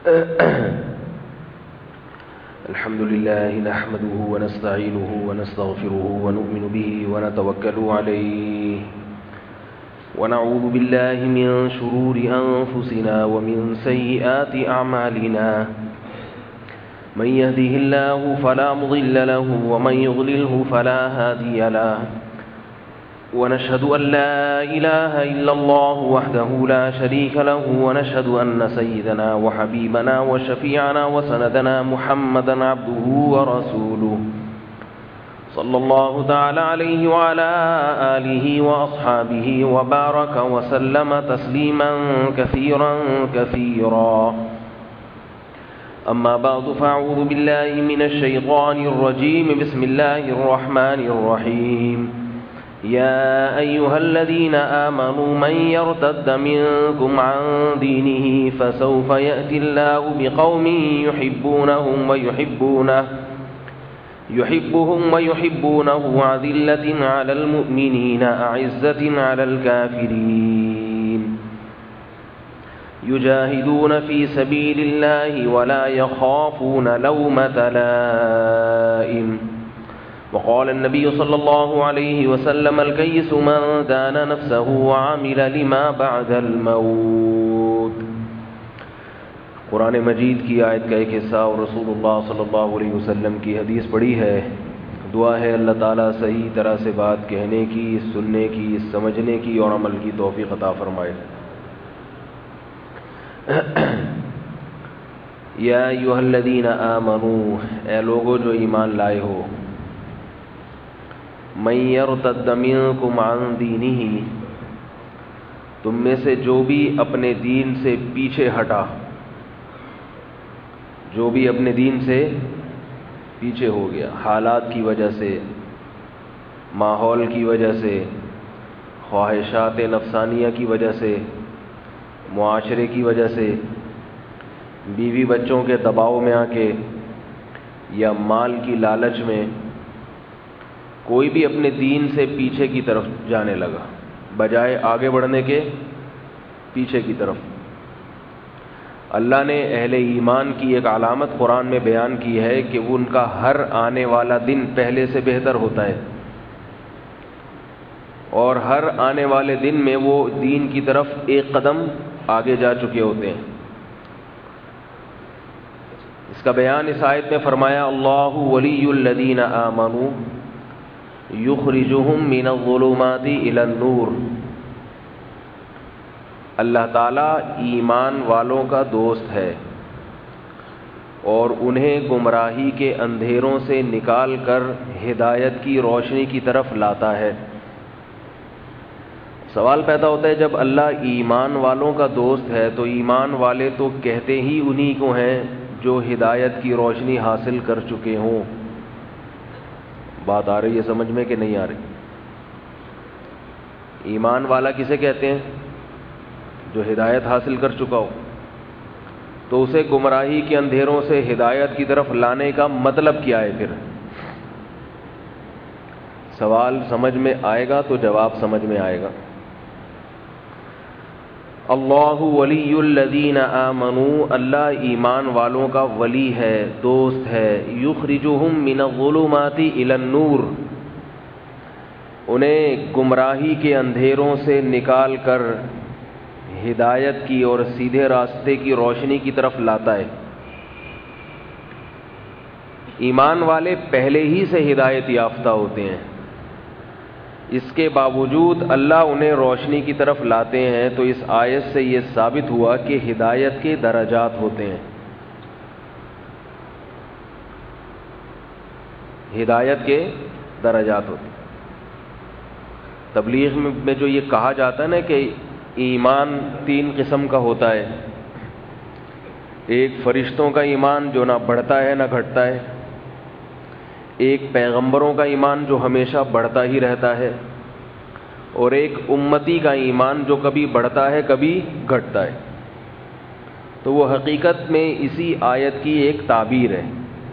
الحمد لله نحمده ونستعينه ونستغفره ونؤمن به ونتوكل عليه ونعوذ بالله من شرور أنفسنا ومن سيئات أعمالنا من يهده الله فلا مضل له ومن يضلله فلا هادي له ونشهد أن لا إله إلا الله وحده لا شريك له ونشهد أن سيدنا وحبيبنا وشفيعنا وسندنا محمدا عبده ورسوله صلى الله تعالى عليه وعلى آله وأصحابه وبارك وسلم تسليما كثيرا كثيرا أما بعد فأعوذ بالله من الشيطان الرجيم بسم الله الرحمن الرحيم يا أيها الذين آمنوا من يرتد منكم عن دينه فسوف يأتي الله بقوم يحبهم ويحبونه أذلة على المؤمنين أعزة على الكافرين يجاهدون في سبيل الله ولا يخافون لومة لائم وقال النبي صلى الله عليه وسلم الكيس من دان نفسه وعمل لما بعد الموت. قرآن مجید کی آیت کا ایک حصہ اور رسول اللہ صلی اللہ علیہ وسلم کی حدیث پڑھی ہے. دعا ہے اللہ تعالیٰ صحیح طرح سے بات کہنے کی، سننے کی، سمجھنے کی اور عمل کی توفیق عطا فرمائے. یا ایھا الذین آمنوا، اے لوگو جو ایمان لائے ہو، من یرتد منکم عن دینہ، تم میں سے جو بھی اپنے دین سے پیچھے ہٹا، جو بھی اپنے دین سے پیچھے ہو گیا، حالات کی وجہ سے، ماحول کی وجہ سے، خواہشات نفسانیہ کی وجہ سے، معاشرے کی وجہ سے، بیوی بچوں کے دباؤ میں آ کے یا مال کی لالچ میں کوئی بھی اپنے دین سے پیچھے کی طرف جانے لگا بجائے آگے بڑھنے کے پیچھے کی طرف. اللہ نے اہل ایمان کی ایک علامت قرآن میں بیان کی ہے کہ ان کا ہر آنے والا دن پہلے سے بہتر ہوتا ہے، اور ہر آنے والے دن میں وہ دین کی طرف ایک قدم آگے جا چکے ہوتے ہیں. اس کا بیان اس آیت میں فرمایا اللہ ولی الذین آمنوا یخرجہم من الظلمات الی النور. اللہ تعالیٰ ایمان والوں کا دوست ہے اور انہیں گمراہی کے اندھیروں سے نکال کر ہدایت کی روشنی کی طرف لاتا ہے. سوال پیدا ہوتا ہے، جب اللہ ایمان والوں کا دوست ہے تو ایمان والے تو کہتے ہی انہی کو ہیں جو ہدایت کی روشنی حاصل کر چکے ہوں. بات آ رہی ہے سمجھ میں کہ نہیں آ رہی؟ ایمان والا کسے کہتے ہیں؟ جو ہدایت حاصل کر چکا ہو. تو اسے گمراہی کے اندھیروں سے ہدایت کی طرف لانے کا مطلب کیا ہے؟ پھر سوال سمجھ میں آئے گا تو جواب سمجھ میں آئے گا. اللہ ولی الذین آمنوا، اللہ ایمان والوں کا ولی ہے، دوست ہے. یخرجہم من الظلمات الی النور، انہیں گمراہی کے اندھیروں سے نکال کر ہدایت کی اور سیدھے راستے کی روشنی کی طرف لاتا ہے. ایمان والے پہلے ہی سے ہدایت یافتہ ہوتے ہیں، اس کے باوجود اللہ انہیں روشنی کی طرف لاتے ہیں. تو اس آیت سے یہ ثابت ہوا کہ ہدایت کے درجات ہوتے ہیں. ہدایت کے درجات ہوتے ہیں. تبلیغ میں جو یہ کہا جاتا ہے نا کہ ایمان 3 قسم کا ہوتا ہے. ایک فرشتوں کا ایمان جو نہ بڑھتا ہے نہ گھٹتا ہے، ایک پیغمبروں کا ایمان جو ہمیشہ بڑھتا ہی رہتا ہے، اور ایک امتی کا ایمان جو کبھی بڑھتا ہے کبھی گھٹتا ہے. تو وہ حقیقت میں اسی آیت کی ایک تعبیر ہے.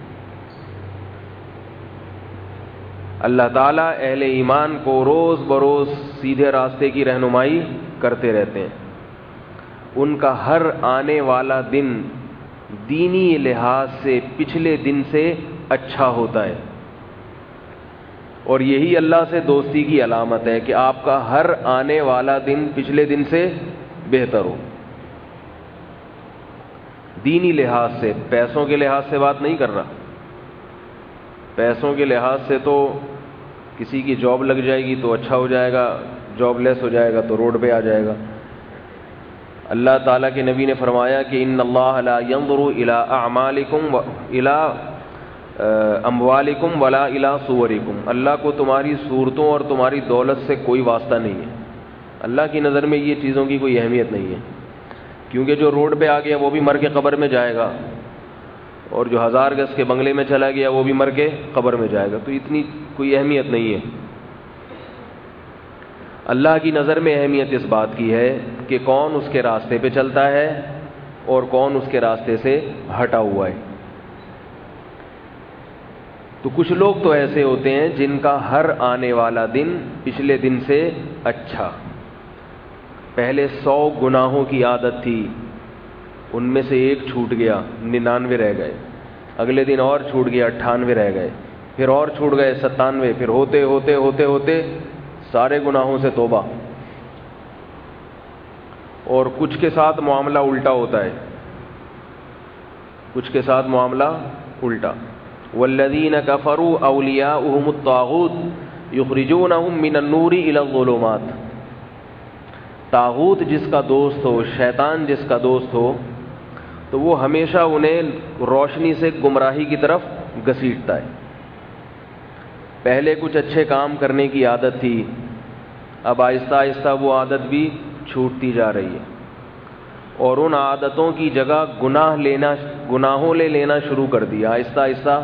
اللہ تعالیٰ اہل ایمان کو روز بروز سیدھے راستے کی رہنمائی کرتے رہتے ہیں. ان کا ہر آنے والا دن دینی لحاظ سے پچھلے دن سے اچھا ہوتا ہے، اور یہی اللہ سے دوستی کی علامت ہے کہ آپ کا ہر آنے والا دن پچھلے دن سے بہتر ہو۔ دینی لحاظ سے، پیسوں کے لحاظ سے بات نہیں کر رہا۔ پیسوں کے لحاظ سے تو کسی کی جاب لگ جائے گی تو اچھا ہو جائے گا، جاب لیس ہو جائے گا تو روڈ پہ آ جائے گا۔ اللہ تعالیٰ کے نبی نے فرمایا کہ ان اللہ لا ينظر الى اعمالکم الى اموالکم ولا الى صورکم، اللہ کو تمہاری صورتوں اور تمہاری دولت سے کوئی واسطہ نہیں ہے۔ اللہ کی نظر میں یہ چیزوں کی کوئی اہمیت نہیں ہے، کیونکہ جو روڈ پہ آ گیا وہ بھی مر کے قبر میں جائے گا، اور جو 1000 گز کے بنگلے میں چلا گیا وہ بھی مر کے قبر میں جائے گا، تو اتنی کوئی اہمیت نہیں ہے۔ اللہ کی نظر میں اہمیت اس بات کی ہے کہ کون اس کے راستے پہ چلتا ہے اور کون اس کے راستے سے ہٹا ہوا ہے۔ تو کچھ لوگ تو ایسے ہوتے ہیں جن کا ہر آنے والا دن پچھلے دن سے اچھا، پہلے 100 گناہوں کی عادت تھی، ان میں سے ایک چھوٹ گیا، 99 رہ گئے، اگلے دن اور چھوٹ گیا، 98 رہ گئے، پھر اور چھوٹ گئے 97، پھر ہوتے ہوتے ہوتے ہوتے سارے گناہوں سے توبہ۔ اور کچھ کے ساتھ معاملہ الٹا ہوتا ہے، کچھ کے ساتھ معاملہ الٹا۔ والذین کفروا اولیاؤہم الطاغوت یخرجونہم من النور الی الظلمات، طاغوت جس کا دوست ہو، شیطان جس کا دوست ہو، تو وہ ہمیشہ انہیں روشنی سے گمراہی کی طرف گھسیٹتا ہے۔ پہلے کچھ اچھے کام کرنے کی عادت تھی، اب آہستہ آہستہ وہ عادت بھی چھوٹتی جا رہی ہے، اور ان عادتوں کی جگہ گناہوں لے لینا شروع کر دیا۔ آہستہ آہستہ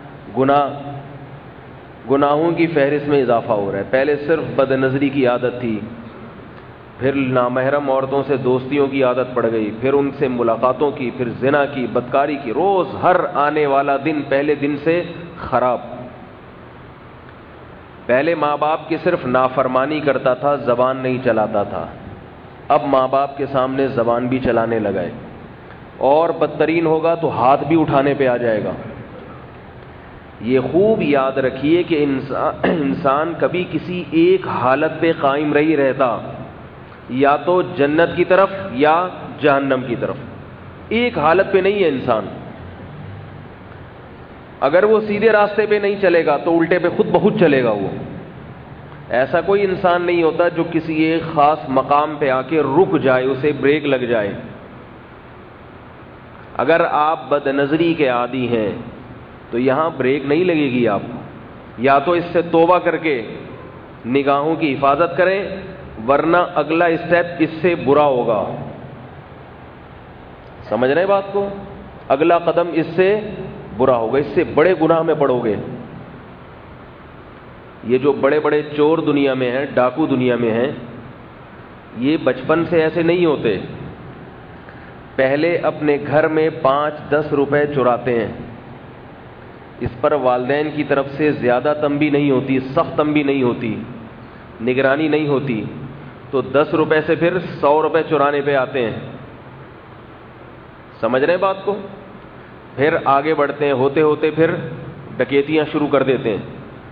گناہوں کی فہرست میں اضافہ ہو رہا ہے۔ پہلے صرف بد نظری کی عادت تھی، پھر نامحرم عورتوں سے دوستیوں کی عادت پڑ گئی، پھر ان سے ملاقاتوں کی، پھر زنا کی، بدکاری کی، روز ہر آنے والا دن پہلے دن سے خراب۔ پہلے ماں باپ کی صرف نافرمانی کرتا تھا، زبان نہیں چلاتا تھا، اب ماں باپ کے سامنے زبان بھی چلانے لگا ہے، اور بدترین ہوگا تو ہاتھ بھی اٹھانے پہ آ جائے گا۔ یہ خوب یاد رکھیے کہ انسان کبھی کسی ایک حالت پہ قائم نہیں رہتا، یا تو جنت کی طرف یا جہنم کی طرف، ایک حالت پہ نہیں ہے انسان۔ اگر وہ سیدھے راستے پہ نہیں چلے گا تو الٹے پہ خود بخود چلے گا۔ وہ ایسا کوئی انسان نہیں ہوتا جو کسی ایک خاص مقام پہ آ کے رک جائے، اسے بریک لگ جائے۔ اگر آپ بد نظری کے عادی ہیں تو یہاں بریک نہیں لگے گی آپ کو، یا تو اس سے توبہ کر کے نگاہوں کی حفاظت کریں، ورنہ اگلا اسٹیپ اس سے برا ہوگا۔ سمجھ رہے بات کو؟ اگلا قدم اس سے برا ہوگا، اس سے بڑے گناہ میں پڑو گے۔ یہ جو بڑے بڑے چور دنیا میں ہیں، ڈاکو دنیا میں ہیں، یہ بچپن سے ایسے نہیں ہوتے۔ پہلے اپنے گھر میں 5-10 روپے چراتے ہیں، اس پر والدین کی طرف سے زیادہ تنبیہ نہیں ہوتی، سخت تنبیہ نہیں ہوتی، نگرانی نہیں ہوتی، تو 10 روپے سے پھر 100 روپے چرانے پہ آتے ہیں۔ سمجھ رہے ہیں بات کو؟ پھر آگے بڑھتے ہیں، ہوتے ہوتے پھر ڈکیتیاں شروع کر دیتے ہیں،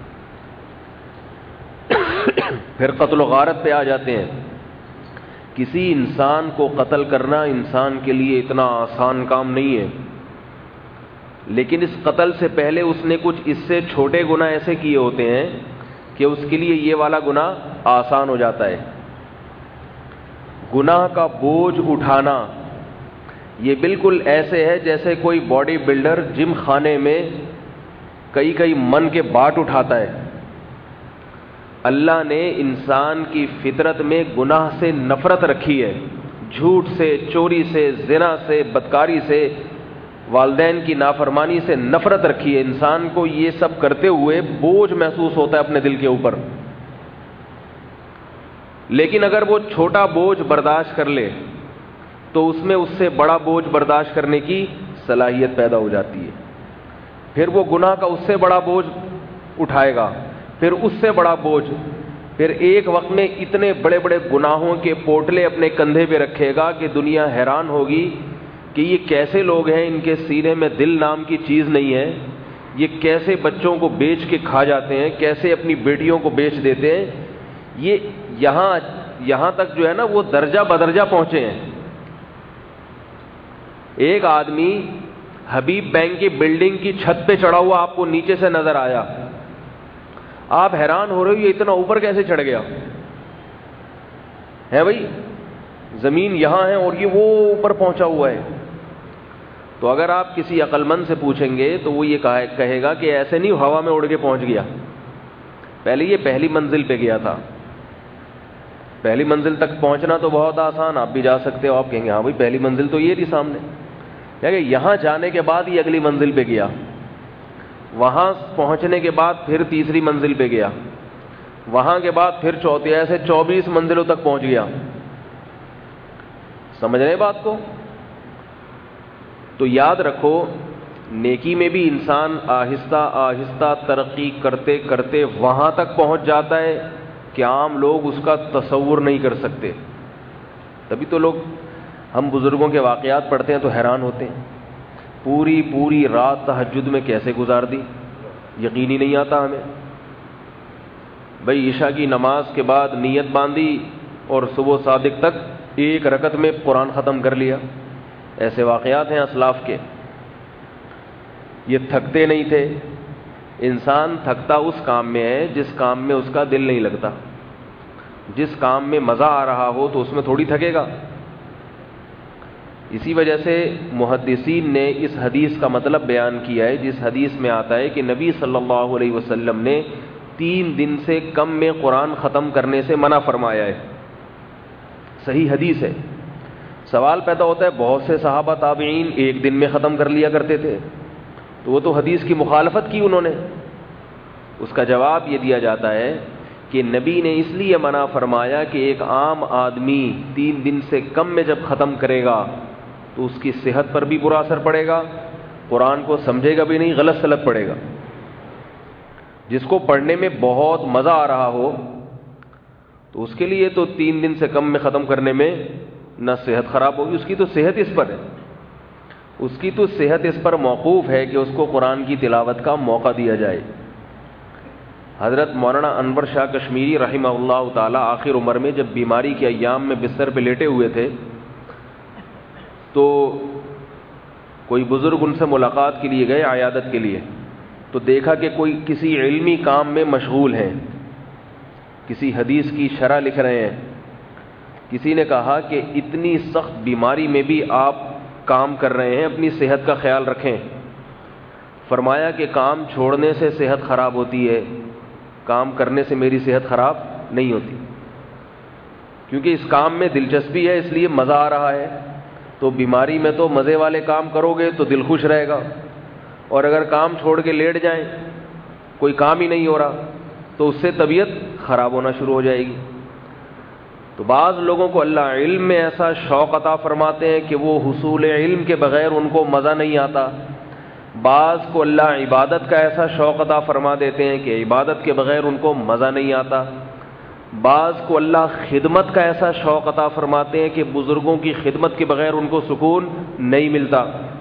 پھر قتل و غارت پہ آ جاتے ہیں۔ کسی انسان کو قتل کرنا انسان کے لیے اتنا آسان کام نہیں ہے، لیکن اس قتل سے پہلے اس نے کچھ اس سے چھوٹے گناہ ایسے کیے ہوتے ہیں کہ اس کے لیے یہ والا گناہ آسان ہو جاتا ہے۔ گناہ کا بوجھ اٹھانا یہ بالکل ایسے ہے جیسے کوئی باڈی بلڈر جم خانے میں کئی من کے باٹ اٹھاتا ہے۔ اللہ نے انسان کی فطرت میں گناہ سے نفرت رکھی ہے، جھوٹ سے، چوری سے، زنا سے، بدکاری سے، والدین کی نافرمانی سے نفرت رکھی ہے۔ انسان کو یہ سب کرتے ہوئے بوجھ محسوس ہوتا ہے اپنے دل کے اوپر، لیکن اگر وہ چھوٹا بوجھ برداشت کر لے تو اس میں اس سے بڑا بوجھ برداشت کرنے کی صلاحیت پیدا ہو جاتی ہے۔ پھر وہ گناہ کا اس سے بڑا بوجھ اٹھائے گا، پھر اس سے بڑا بوجھ، پھر ایک وقت میں اتنے بڑے بڑے گناہوں کے پوٹلے اپنے کندھے پہ رکھے گا کہ دنیا حیران ہوگی کہ یہ کیسے لوگ ہیں، ان کے سینے میں دل نام کی چیز نہیں ہے، یہ کیسے بچوں کو بیچ کے کھا جاتے ہیں، کیسے اپنی بیٹیوں کو بیچ دیتے ہیں. یہ یہاں تک جو ہے نا وہ درجہ بدرجہ پہنچے ہیں. ایک آدمی حبیب بینک کی بلڈنگ کی چھت پہ چڑھا ہوا آپ کو نیچے سے نظر آیا، آپ حیران ہو رہے ہو یہ اتنا اوپر کیسے چڑھ گیا ہے بھائی، زمین یہاں ہے اور یہ وہ اوپر پہنچا ہوا ہے. تو اگر آپ کسی عقل مند سے پوچھیں گے تو وہ یہ کہے گا کہ ایسے نہیں ہوا میں اڑ کے پہنچ گیا، پہلے یہ پہلی منزل پہ گیا تھا. پہلی منزل تک پہنچنا تو بہت آسان، آپ بھی جا سکتے ہو. آپ کہیں گے ہاں بھائی پہلی منزل تو یہ تھی سامنے، کہ یہاں جانے کے بعد یہ اگلی منزل پہ گیا، وہاں پہنچنے کے بعد پھر تیسری منزل پہ گیا، وہاں کے بعد پھر چوتھی، ایسے 24 منزلوں تک پہنچ گیا. سمجھ رہے بات کو؟ تو یاد رکھو نیکی میں بھی انسان آہستہ آہستہ ترقی کرتے کرتے وہاں تک پہنچ جاتا ہے کہ عام لوگ اس کا تصور نہیں کر سکتے. تبھی تو لوگ، ہم بزرگوں کے واقعات پڑھتے ہیں تو حیران ہوتے ہیں، پوری رات تہجد میں کیسے گزار دی، یقین ہی نہیں آتا ہمیں. بھائی عشاء کی نماز کے بعد نیت باندھی اور صبح صادق تک ایک رکعت میں قرآن ختم کر لیا. ایسے واقعات ہیں اسلاف کے. یہ تھکتے نہیں تھے. انسان تھکتا اس کام میں ہے جس کام میں اس کا دل نہیں لگتا. جس کام میں مزہ آ رہا ہو تو اس میں تھوڑی تھکے گا. اسی وجہ سے محدثین نے اس حدیث کا مطلب بیان کیا ہے جس حدیث میں آتا ہے کہ نبی صلی اللہ علیہ وسلم نے 3 دن سے کم میں قرآن ختم کرنے سے منع فرمایا ہے. صحیح حدیث ہے. سوال پیدا ہوتا ہے بہت سے صحابہ تابعین 1 دن میں ختم کر لیا کرتے تھے، تو وہ تو حدیث کی مخالفت کی انہوں نے. اس کا جواب یہ دیا جاتا ہے کہ نبی نے اس لیے منع فرمایا کہ ایک عام آدمی 3 دن سے کم میں جب ختم کرے گا تو اس کی صحت پر بھی برا اثر پڑے گا، قرآن کو سمجھے گا بھی نہیں، غلط سلط پڑے گا. جس کو پڑھنے میں بہت مزہ آ رہا ہو تو اس کے لیے تو 3 دن سے کم میں ختم کرنے میں نہ صحت خراب ہوگی، اس کی تو صحت اس پر ہے، اس کی تو صحت اس پر موقوف ہے کہ اس کو قرآن کی تلاوت کا موقع دیا جائے. حضرت مولانا انور شاہ کشمیری رحمہ اللہ تعالی آخر عمر میں جب بیماری کے ایام میں بستر پہ لیٹے ہوئے تھے تو کوئی بزرگ ان سے ملاقات کے لیے گئے، عیادت کے لیے. تو دیکھا کہ کوئی کسی علمی کام میں مشغول ہیں، کسی حدیث کی شرح لکھ رہے ہیں. کسی نے کہا کہ اتنی سخت بیماری میں بھی آپ کام کر رہے ہیں، اپنی صحت کا خیال رکھیں. فرمایا کہ کام چھوڑنے سے صحت خراب ہوتی ہے، کام کرنے سے میری صحت خراب نہیں ہوتی، کیونکہ اس کام میں دلچسپی ہے، اس لیے مزہ آ رہا ہے. تو بیماری میں تو مزے والے کام کرو گے تو دل خوش رہے گا، اور اگر کام چھوڑ کے لیٹ جائیں، کوئی کام ہی نہیں ہو رہا، تو اس سے طبیعت خراب ہونا شروع ہو جائے گی. تو بعض لوگوں کو اللہ علم میں ایسا شوق عطا فرماتے ہیں کہ وہ حصول علم کے بغیر ان کو مزہ نہیں آتا. بعض کو اللہ عبادت کا ایسا شوق عطا فرما دیتے ہیں کہ عبادت کے بغیر ان کو مزہ نہیں آتا. بعض کو اللہ خدمت کا ایسا شوق عطا فرماتے ہیں کہ بزرگوں کی خدمت کے بغیر ان کو سکون نہیں ملتا.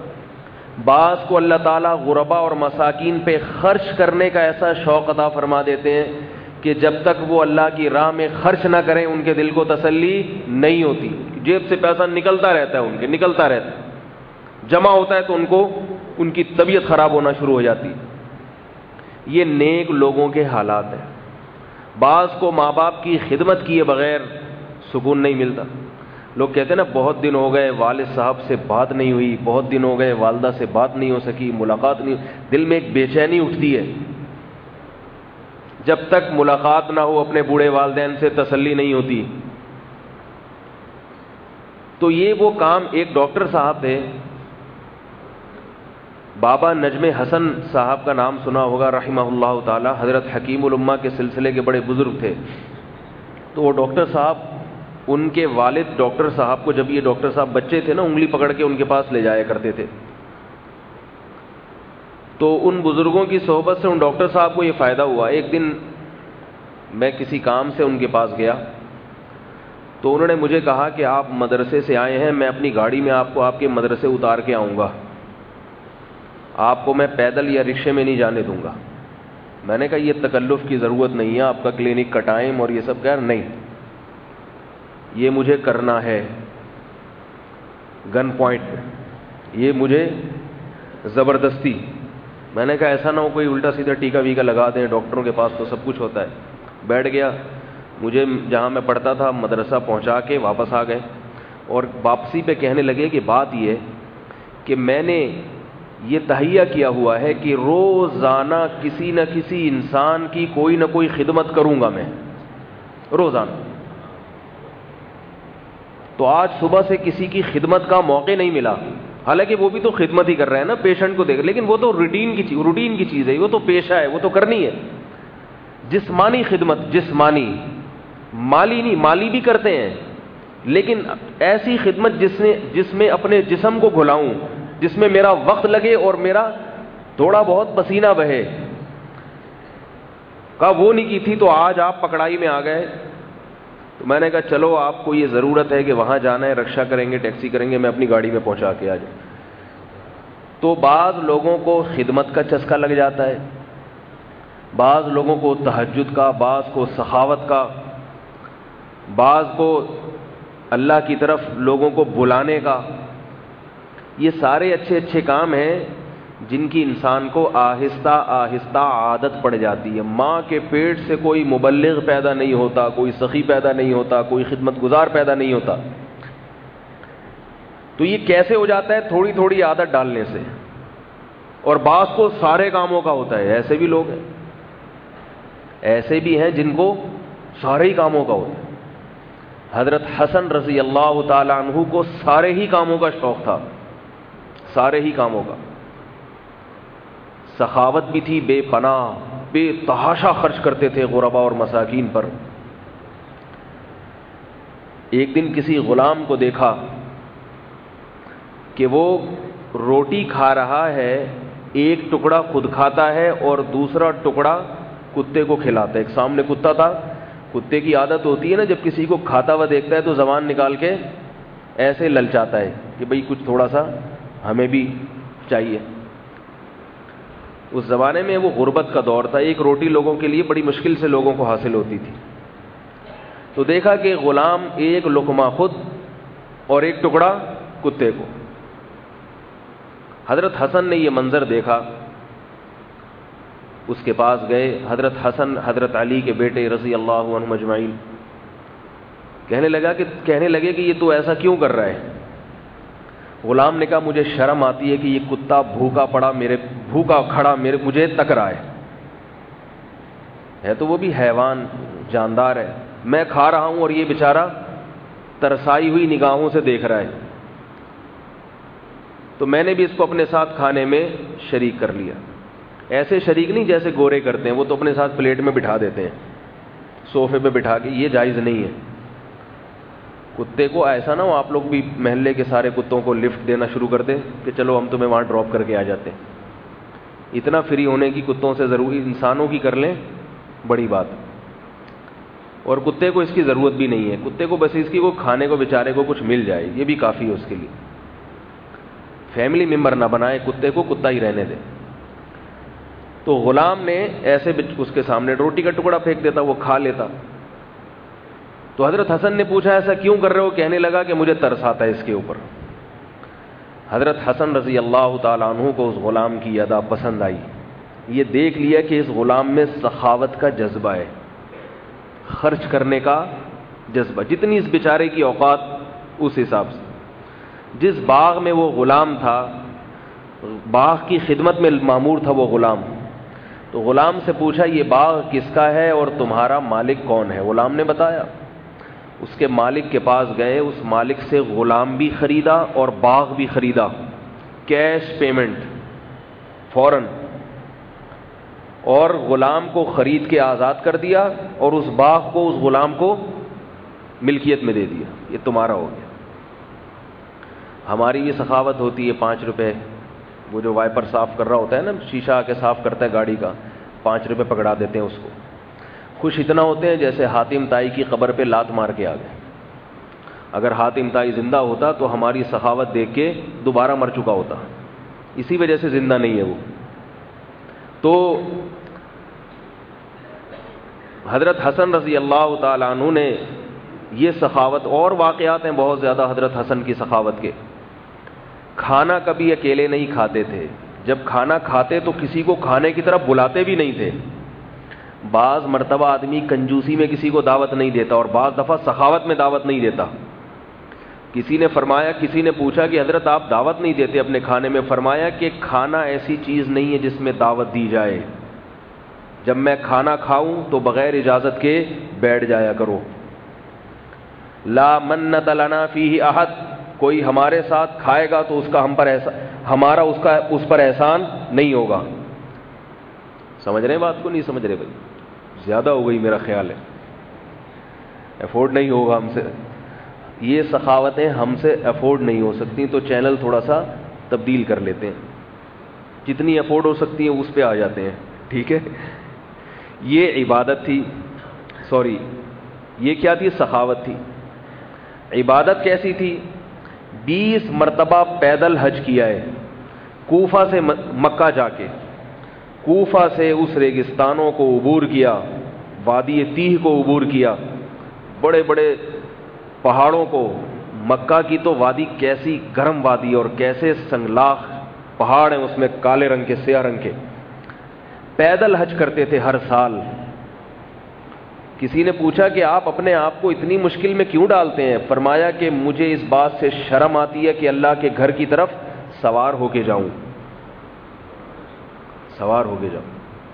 بعض کو اللہ تعالیٰ غربا اور مساکین پہ خرچ کرنے کا ایسا شوق عطا فرما دیتے ہیں کہ جب تک وہ اللہ کی راہ میں خرچ نہ کریں ان کے دل کو تسلی نہیں ہوتی. جیب سے پیسہ نکلتا رہتا ہے، ان کے نکلتا رہتا ہے، جمع ہوتا ہے تو ان کو ان کی طبیعت خراب ہونا شروع ہو جاتی. یہ نیک لوگوں کے حالات ہیں. بعض کو ماں باپ کی خدمت کیے بغیر سکون نہیں ملتا. لوگ کہتے ہیں نا بہت دن ہو گئے والد صاحب سے بات نہیں ہوئی، بہت دن ہو گئے والدہ سے بات نہیں ہو سکی، ملاقات نہیں، دل میں ایک بے چینی اٹھتی ہے. جب تک ملاقات نہ ہو اپنے بوڑھے والدین سے تسلی نہیں ہوتی. تو یہ وہ کام، ایک ڈاکٹر صاحب تھے، بابا نجم حسن صاحب کا نام سنا ہوگا رحمہ اللہ تعالی، حضرت حکیم الامہ کے سلسلے کے بڑے بزرگ تھے. تو وہ ڈاکٹر صاحب، ان کے والد ڈاکٹر صاحب کو جب یہ ڈاکٹر صاحب بچے تھے نا انگلی پکڑ کے ان کے پاس لے جایا کرتے تھے. تو ان بزرگوں کی صحبت سے ان ڈاکٹر صاحب کو یہ فائدہ ہوا. ایک دن میں کسی کام سے ان کے پاس گیا تو انہوں نے مجھے کہا کہ آپ مدرسے سے آئے ہیں, میں اپنی گاڑی میں آپ کو آپ کے مدرسے اتار کے آؤں گا, آپ کو میں پیدل یا رکشے میں نہیں جانے دوں گا. میں نے کہا یہ تکلف کی ضرورت نہیں ہے, آپ کا کلینک کا ٹائم اور یہ سب کہہ نہیں, یہ مجھے کرنا ہے گن پوائنٹ پہ, یہ مجھے زبردستی. میں نے کہا ایسا نہ ہو کوئی الٹا سیدھا ٹیکا ویکا لگا دیں, ڈاکٹروں کے پاس تو سب کچھ ہوتا ہے. بیٹھ گیا, مجھے جہاں میں پڑھتا تھا مدرسہ پہنچا کے واپس آ گئے, اور واپسی پہ کہنے لگے کہ بات یہ کہ میں نے یہ تہیہ کیا ہوا ہے کہ روزانہ کسی نہ کسی انسان کی کوئی نہ کوئی خدمت کروں گا میں روزانہ. تو آج صبح سے کسی کی خدمت کا موقع نہیں ملا, حالانکہ وہ بھی تو خدمت ہی کر رہے ہیں نا, پیشنٹ کو دیکھ, لیکن وہ تو روٹین کی چیز ہے, وہ تو پیشہ ہے, وہ تو کرنی ہے. جسمانی خدمت, جسمانی, مالی نہیں, مالی بھی کرتے ہیں, لیکن ایسی خدمت جس میں اپنے جسم کو گھلاؤں, جس میں میرا وقت لگے اور میرا تھوڑا بہت پسینہ بہے, کا وہ نہیں کی تھی. تو آج آپ پکڑائی میں آ گئے. تو میں نے کہا چلو آپ کو یہ ضرورت ہے کہ وہاں جانا ہے, رکشا کریں گے, ٹیکسی کریں گے, میں اپنی گاڑی میں پہنچا کے آ جاؤں. تو بعض لوگوں کو خدمت کا چسکا لگ جاتا ہے, بعض لوگوں کو تہجد کا, بعض کو سخاوت کا, بعض کو اللہ کی طرف لوگوں کو بلانے کا. یہ سارے اچھے اچھے کام ہیں جن کی انسان کو آہستہ آہستہ عادت پڑ جاتی ہے. ماں کے پیٹ سے کوئی مبلغ پیدا نہیں ہوتا, کوئی سخی پیدا نہیں ہوتا, کوئی خدمت گزار پیدا نہیں ہوتا. تو یہ کیسے ہو جاتا ہے؟ تھوڑی تھوڑی عادت ڈالنے سے. اور بعض کو سارے کاموں کا ہوتا ہے, ایسے بھی لوگ ہیں, ایسے بھی ہیں جن کو سارے ہی کاموں کا ہوتا ہے. حضرت حسن رضی اللہ تعالی عنہ کو سارے ہی کاموں کا شوق تھا, سارے ہی کاموں کا. سخاوت بھی تھی بے پناہ, بے تحاشا خرچ کرتے تھے غرباء اور مساکین پر. ایک دن کسی غلام کو دیکھا کہ وہ روٹی کھا رہا ہے, ایک ٹکڑا خود کھاتا ہے اور دوسرا ٹکڑا کتے کو کھلاتا ہے. ایک سامنے کتا تھا, کتے کی عادت ہوتی ہے نا جب کسی کو کھاتا ہوا دیکھتا ہے تو زبان نکال کے ایسے للچاتا ہے کہ بھئی کچھ تھوڑا سا ہمیں بھی چاہیے. اس زمانے میں وہ غربت کا دور تھا, ایک روٹی لوگوں کے لیے بڑی مشکل سے لوگوں کو حاصل ہوتی تھی. تو دیکھا کہ غلام ایک لقمہ خود اور ایک ٹکڑا کتے کو. حضرت حسن نے یہ منظر دیکھا, اس کے پاس گئے. حضرت حسن حضرت علی کے بیٹے رضی اللہ عنہم اجمعین, کہنے لگے کہ یہ تو ایسا کیوں کر رہا ہے؟ غلام نے کہا مجھے شرم آتی ہے کہ یہ کتا بھوکا کھڑا مجھے تک رہا ہے تو وہ بھی حیوان جاندار ہے, میں کھا رہا ہوں اور یہ بیچارہ ترسائی ہوئی نگاہوں سے دیکھ رہا ہے, تو میں نے بھی اس کو اپنے ساتھ کھانے میں شریک کر لیا. ایسے شریک نہیں جیسے گورے کرتے ہیں, وہ تو اپنے ساتھ پلیٹ میں بٹھا دیتے ہیں, صوفے پہ بٹھا کے, یہ جائز نہیں ہے. کتے کو ایسا نہ ہو آپ لوگ بھی محلے کے سارے کتوں کو لفٹ دینا شروع کر دیں کہ چلو ہم تمہیں وہاں ڈراپ کر کے آ جاتے ہیں. اتنا فری ہونے کی کتوں سے ضروری انسانوں کی کر لیں, بڑی بات. اور کتے کو اس کی ضرورت بھی نہیں ہے, کتے کو بس اس کی وہ کھانے کو بیچارے کو کچھ مل جائے, یہ بھی کافی ہے اس کے لیے. فیملی ممبر نہ بنائے کتے کو, کتا ہی رہنے دے. تو غلام نے ایسے اس کے سامنے روٹی کا ٹکڑا پھینک دیتا, وہ کھا لیتا. تو حضرت حسن نے پوچھا ایسا کیوں کر رہے ہو؟ کہنے لگا کہ مجھے ترس آتا ہے اس کے اوپر. حضرت حسن رضی اللہ تعالیٰ عنہ کو اس غلام کی ادا پسند آئی. یہ دیکھ لیا کہ اس غلام میں سخاوت کا جذبہ ہے, خرچ کرنے کا جذبہ, جتنی اس بیچارے کی اوقات اس حساب سے. جس باغ میں وہ غلام تھا, باغ کی خدمت میں مامور تھا وہ غلام. تو غلام سے پوچھا یہ باغ کس کا ہے اور تمہارا مالک کون ہے؟ غلام نے بتایا. اس کے مالک کے پاس گئے, اس مالک سے غلام بھی خریدا اور باغ بھی خریدا, کیش پیمنٹ فوراً, اور غلام کو خرید کے آزاد کر دیا اور اس باغ کو اس غلام کو ملکیت میں دے دیا, یہ تمہارا ہو گیا. ہماری یہ سخاوت ہوتی ہے 5 روپے, وہ جو وائپر صاف کر رہا ہوتا ہے نا, شیشہ آ کے صاف کرتا ہے گاڑی کا, 5 روپے پکڑا دیتے ہیں اس کو. خوش اتنا ہوتے ہیں جیسے حاتم طائی کی قبر پہ لات مار کے آ گئے. اگر حاتم طائی زندہ ہوتا تو ہماری سخاوت دیکھ کے دوبارہ مر چکا ہوتا، اسی وجہ سے زندہ نہیں ہے وہ. تو حضرت حسن رضی اللہ تعالیٰ عنہ نے یہ سخاوت، اور واقعات ہیں بہت زیادہ حضرت حسن کی سخاوت کے. کھانا کبھی اکیلے نہیں کھاتے تھے، جب کھانا کھاتے تو کسی کو کھانے کی طرف بلاتے بھی نہیں تھے. بعض مرتبہ آدمی کنجوسی میں کسی کو دعوت نہیں دیتا اور بعض دفعہ سخاوت میں دعوت نہیں دیتا. کسی نے فرمایا، کسی نے پوچھا کہ حضرت آپ دعوت نہیں دیتے اپنے کھانے میں؟ فرمایا کہ کھانا ایسی چیز نہیں ہے جس میں دعوت دی جائے. جب میں کھانا کھاؤں تو بغیر اجازت کے بیٹھ جایا کرو. لا منت لنا فیہ احد، کوئی ہمارے ساتھ کھائے گا تو اس کا ہمارا اس پر احسان نہیں ہوگا. سمجھ رہے ہیں بات کو؟ نہیں سمجھ رہے بھائی؟ زیادہ ہو گئی میرا خیال ہے، افورڈ نہیں ہوگا ہم سے یہ سخاوتیں، ہم سے افورڈ نہیں ہو سکتی. تو چینل تھوڑا سا تبدیل کر لیتے ہیں، جتنی افورڈ ہو سکتی ہیں اس پہ آ جاتے ہیں. ٹھیک ہے، یہ عبادت تھی، سوری یہ کیا تھی؟ سخاوت تھی. عبادت کیسی تھی؟ 20 مرتبہ پیدل حج کیا ہے، کوفہ سے مکہ جا کے. کوفہ سے اس ریگستانوں کو عبور کیا، وادی تیہ کو عبور کیا، بڑے بڑے پہاڑوں کو. مکہ کی تو وادی کیسی گرم وادی اور کیسے سنگلاخ پہاڑ ہیں اس میں، کالے رنگ کے، سیاہ رنگ کے. پیدل حج کرتے تھے ہر سال. کسی نے پوچھا کہ آپ اپنے آپ کو اتنی مشکل میں کیوں ڈالتے ہیں؟ فرمایا کہ مجھے اس بات سے شرم آتی ہے کہ اللہ کے گھر کی طرف سوار ہو کے جاؤں، سوار ہو کے جاؤں.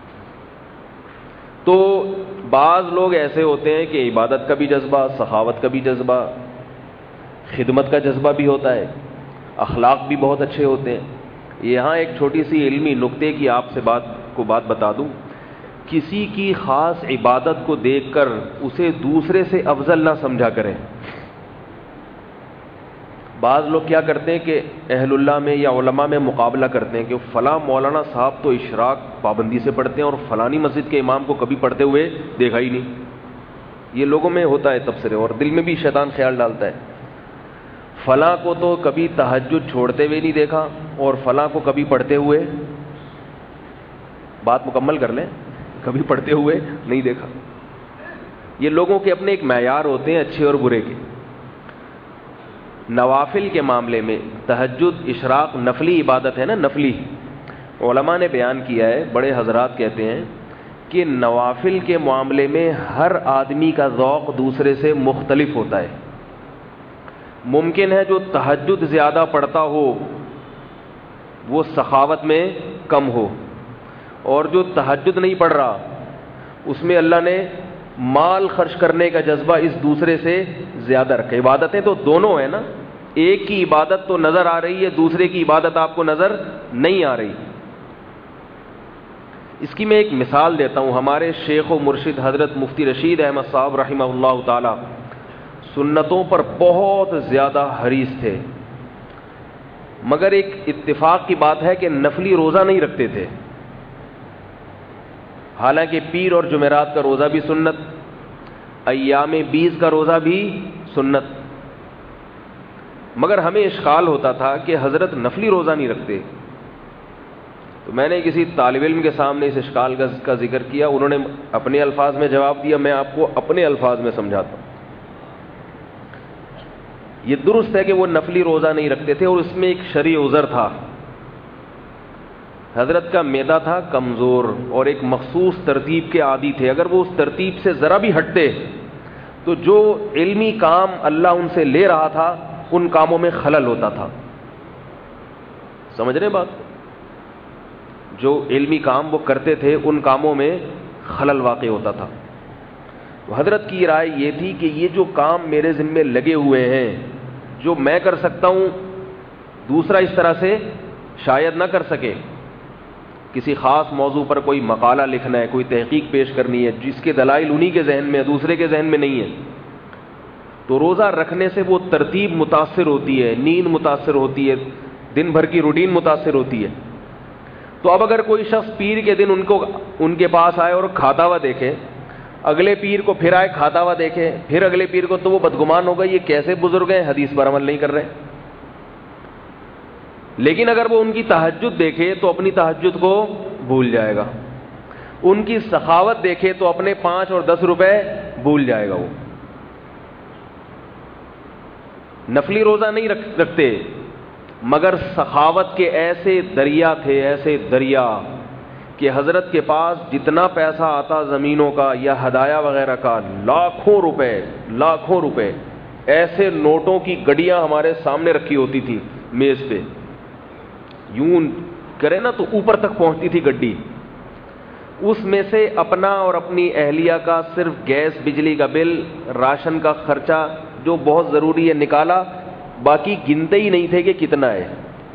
تو بعض لوگ ایسے ہوتے ہیں کہ عبادت کا بھی جذبہ، سخاوت کا بھی جذبہ، خدمت کا جذبہ بھی ہوتا ہے، اخلاق بھی بہت اچھے ہوتے ہیں. یہاں ایک چھوٹی سی علمی نکتے کی آپ سے بات بتا دوں. کسی کی خاص عبادت کو دیکھ کر اسے دوسرے سے افضل نہ سمجھا کریں. بعض لوگ کیا کرتے ہیں کہ اہل اللہ میں یا علماء میں مقابلہ کرتے ہیں کہ فلاں مولانا صاحب تو اشراق پابندی سے پڑھتے ہیں اور فلانی مسجد کے امام کو کبھی پڑھتے ہوئے دیکھا ہی نہیں. یہ لوگوں میں ہوتا ہے تبصرے، اور دل میں بھی شیطان خیال ڈالتا ہے فلاں کو تو کبھی تہجد چھوڑتے ہوئے نہیں دیکھا اور فلاں کو کبھی پڑھتے ہوئے، بات مکمل کر لیں، کبھی پڑھتے ہوئے نہیں دیکھا. یہ لوگوں کے اپنے ایک معیار ہوتے ہیں اچھے اور برے کے. نوافل کے معاملے میں تہجد اشراق نفلی عبادت ہے نا، نفلی. علماء نے بیان کیا ہے، بڑے حضرات کہتے ہیں کہ نوافل کے معاملے میں ہر آدمی کا ذوق دوسرے سے مختلف ہوتا ہے. ممکن ہے جو تہجد زیادہ پڑھتا ہو وہ سخاوت میں کم ہو، اور جو تہجد نہیں پڑھ رہا اس میں اللہ نے مال خرچ کرنے کا جذبہ اس دوسرے سے زیادہ رکھے. عبادتیں تو دونوں ہیں نا، ایک کی عبادت تو نظر آ رہی ہے، دوسرے کی عبادت آپ کو نظر نہیں آ رہی. اس کی میں ایک مثال دیتا ہوں. ہمارے شیخ و مرشد حضرت مفتی رشید احمد صاحب رحمہ اللہ تعالی سنتوں پر بہت زیادہ حریص تھے، مگر ایک اتفاق کی بات ہے کہ نفلی روزہ نہیں رکھتے تھے. حالانکہ پیر اور جمعرات کا روزہ بھی سنت، ایام 20 کا روزہ بھی سنت، مگر ہمیں اشکال ہوتا تھا کہ حضرت نفلی روزہ نہیں رکھتے. تو میں نے کسی طالب علم کے سامنے اس اشکال کا ذکر کیا، انہوں نے اپنے الفاظ میں جواب دیا، میں آپ کو اپنے الفاظ میں سمجھاتا ہوں. یہ درست ہے کہ وہ نفلی روزہ نہیں رکھتے تھے، اور اس میں ایک شرعی عذر تھا. حضرت کا معدہ تھا کمزور اور ایک مخصوص ترتیب کے عادی تھے. اگر وہ اس ترتیب سے ذرا بھی ہٹتے تو جو علمی کام اللہ ان سے لے رہا تھا ان کاموں میں خلل ہوتا تھا. سمجھ رہے ہیں بات؟ جو علمی کام وہ کرتے تھے ان کاموں میں خلل واقع ہوتا تھا. تو حضرت کی رائے یہ تھی کہ یہ جو کام میرے ذمے لگے ہوئے ہیں، جو میں کر سکتا ہوں دوسرا اس طرح سے شاید نہ کر سکے. کسی خاص موضوع پر کوئی مقالہ لکھنا ہے، کوئی تحقیق پیش کرنی ہے جس کے دلائل انہی کے ذہن میں ہے، دوسرے کے ذہن میں نہیں ہے، تو روزہ رکھنے سے وہ ترتیب متاثر ہوتی ہے، نیند متاثر ہوتی ہے، دن بھر کی روٹین متاثر ہوتی ہے. تو اب اگر کوئی شخص پیر کے دن ان کے پاس آئے اور کھاتا ہوا دیکھے اگلے پیر کو پھر آئے کھاتا ہوا دیکھے، پھر اگلے پیر کو، تو وہ بدگمان ہوگا یہ کیسے بزرگ ہیں، حدیث پر عمل نہیں کر رہے. لیکن اگر وہ ان کی تہجد دیکھے تو اپنی تہجد کو بھول جائے گا، ان کی سخاوت دیکھے تو اپنے 5 اور 10 روپے بھول جائے گا. وہ نفلی روزہ نہیں رکھتے، مگر سخاوت کے ایسے دریا تھے، ایسے دریا کہ حضرت کے پاس جتنا پیسہ آتا زمینوں کا یا ہدایہ وغیرہ کا، لاکھوں روپے ایسے نوٹوں کی گڈیاں ہمارے سامنے رکھی ہوتی تھی میز پہ، یوں کرے نا تو اوپر تک پہنچتی تھی گڈی. اس میں سے اپنا اور اپنی اہلیہ کا صرف گیس بجلی کا بل، راشن کا خرچہ جو بہت ضروری ہے نکالا، باقی گنتے ہی نہیں تھے کہ کتنا ہے.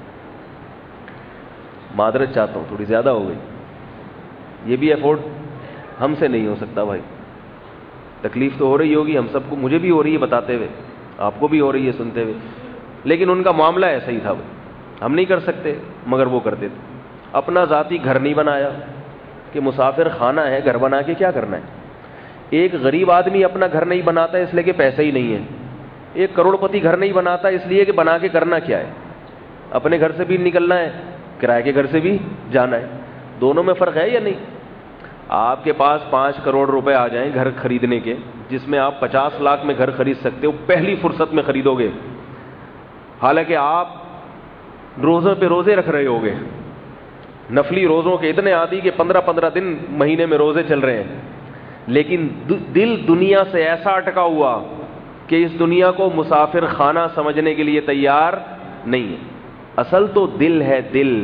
معذرت چاہتا ہوں تھوڑی زیادہ ہو گئی، یہ بھی افورڈ ہم سے نہیں ہو سکتا بھائی. تکلیف تو ہو رہی ہوگی ہم سب کو، مجھے بھی ہو رہی ہے بتاتے ہوئے، آپ کو بھی ہو رہی ہے سنتے ہوئے، لیکن ان کا معاملہ ایسا ہی تھا بھائی. ہم نہیں کر سکتے مگر وہ کرتے تھے. اپنا ذاتی گھر نہیں بنایا کہ مسافر خانہ ہے، گھر بنا کے کیا کرنا ہے. ایک غریب آدمی اپنا گھر نہیں بناتا اس لیے کہ پیسے ہی نہیں ہے. ایک کروڑ پتی گھر نہیں بناتا اس لیے کہ بنا کے کرنا کیا ہے، اپنے گھر سے بھی نکلنا ہے، کرائے کے گھر سے بھی جانا ہے. دونوں میں فرق ہے یا نہیں؟ آپ کے پاس 5 کروڑ روپے آ جائیں گھر خریدنے کے، جس میں آپ 50 لاکھ میں گھر خرید سکتے ہو، پہلی فرصت میں خریدو گے، حالانکہ آپ روزوں پہ روزے رکھ رہے ہوگے، نفلی روزوں کے اتنے عادی کہ 15 دن مہینے میں روزے چل رہے ہیں، لیکن دل دنیا سے ایسا اٹکا ہوا کہ اس دنیا کو مسافر خانہ سمجھنے کے لیے تیار نہیں ہے. اصل تو دل ہے،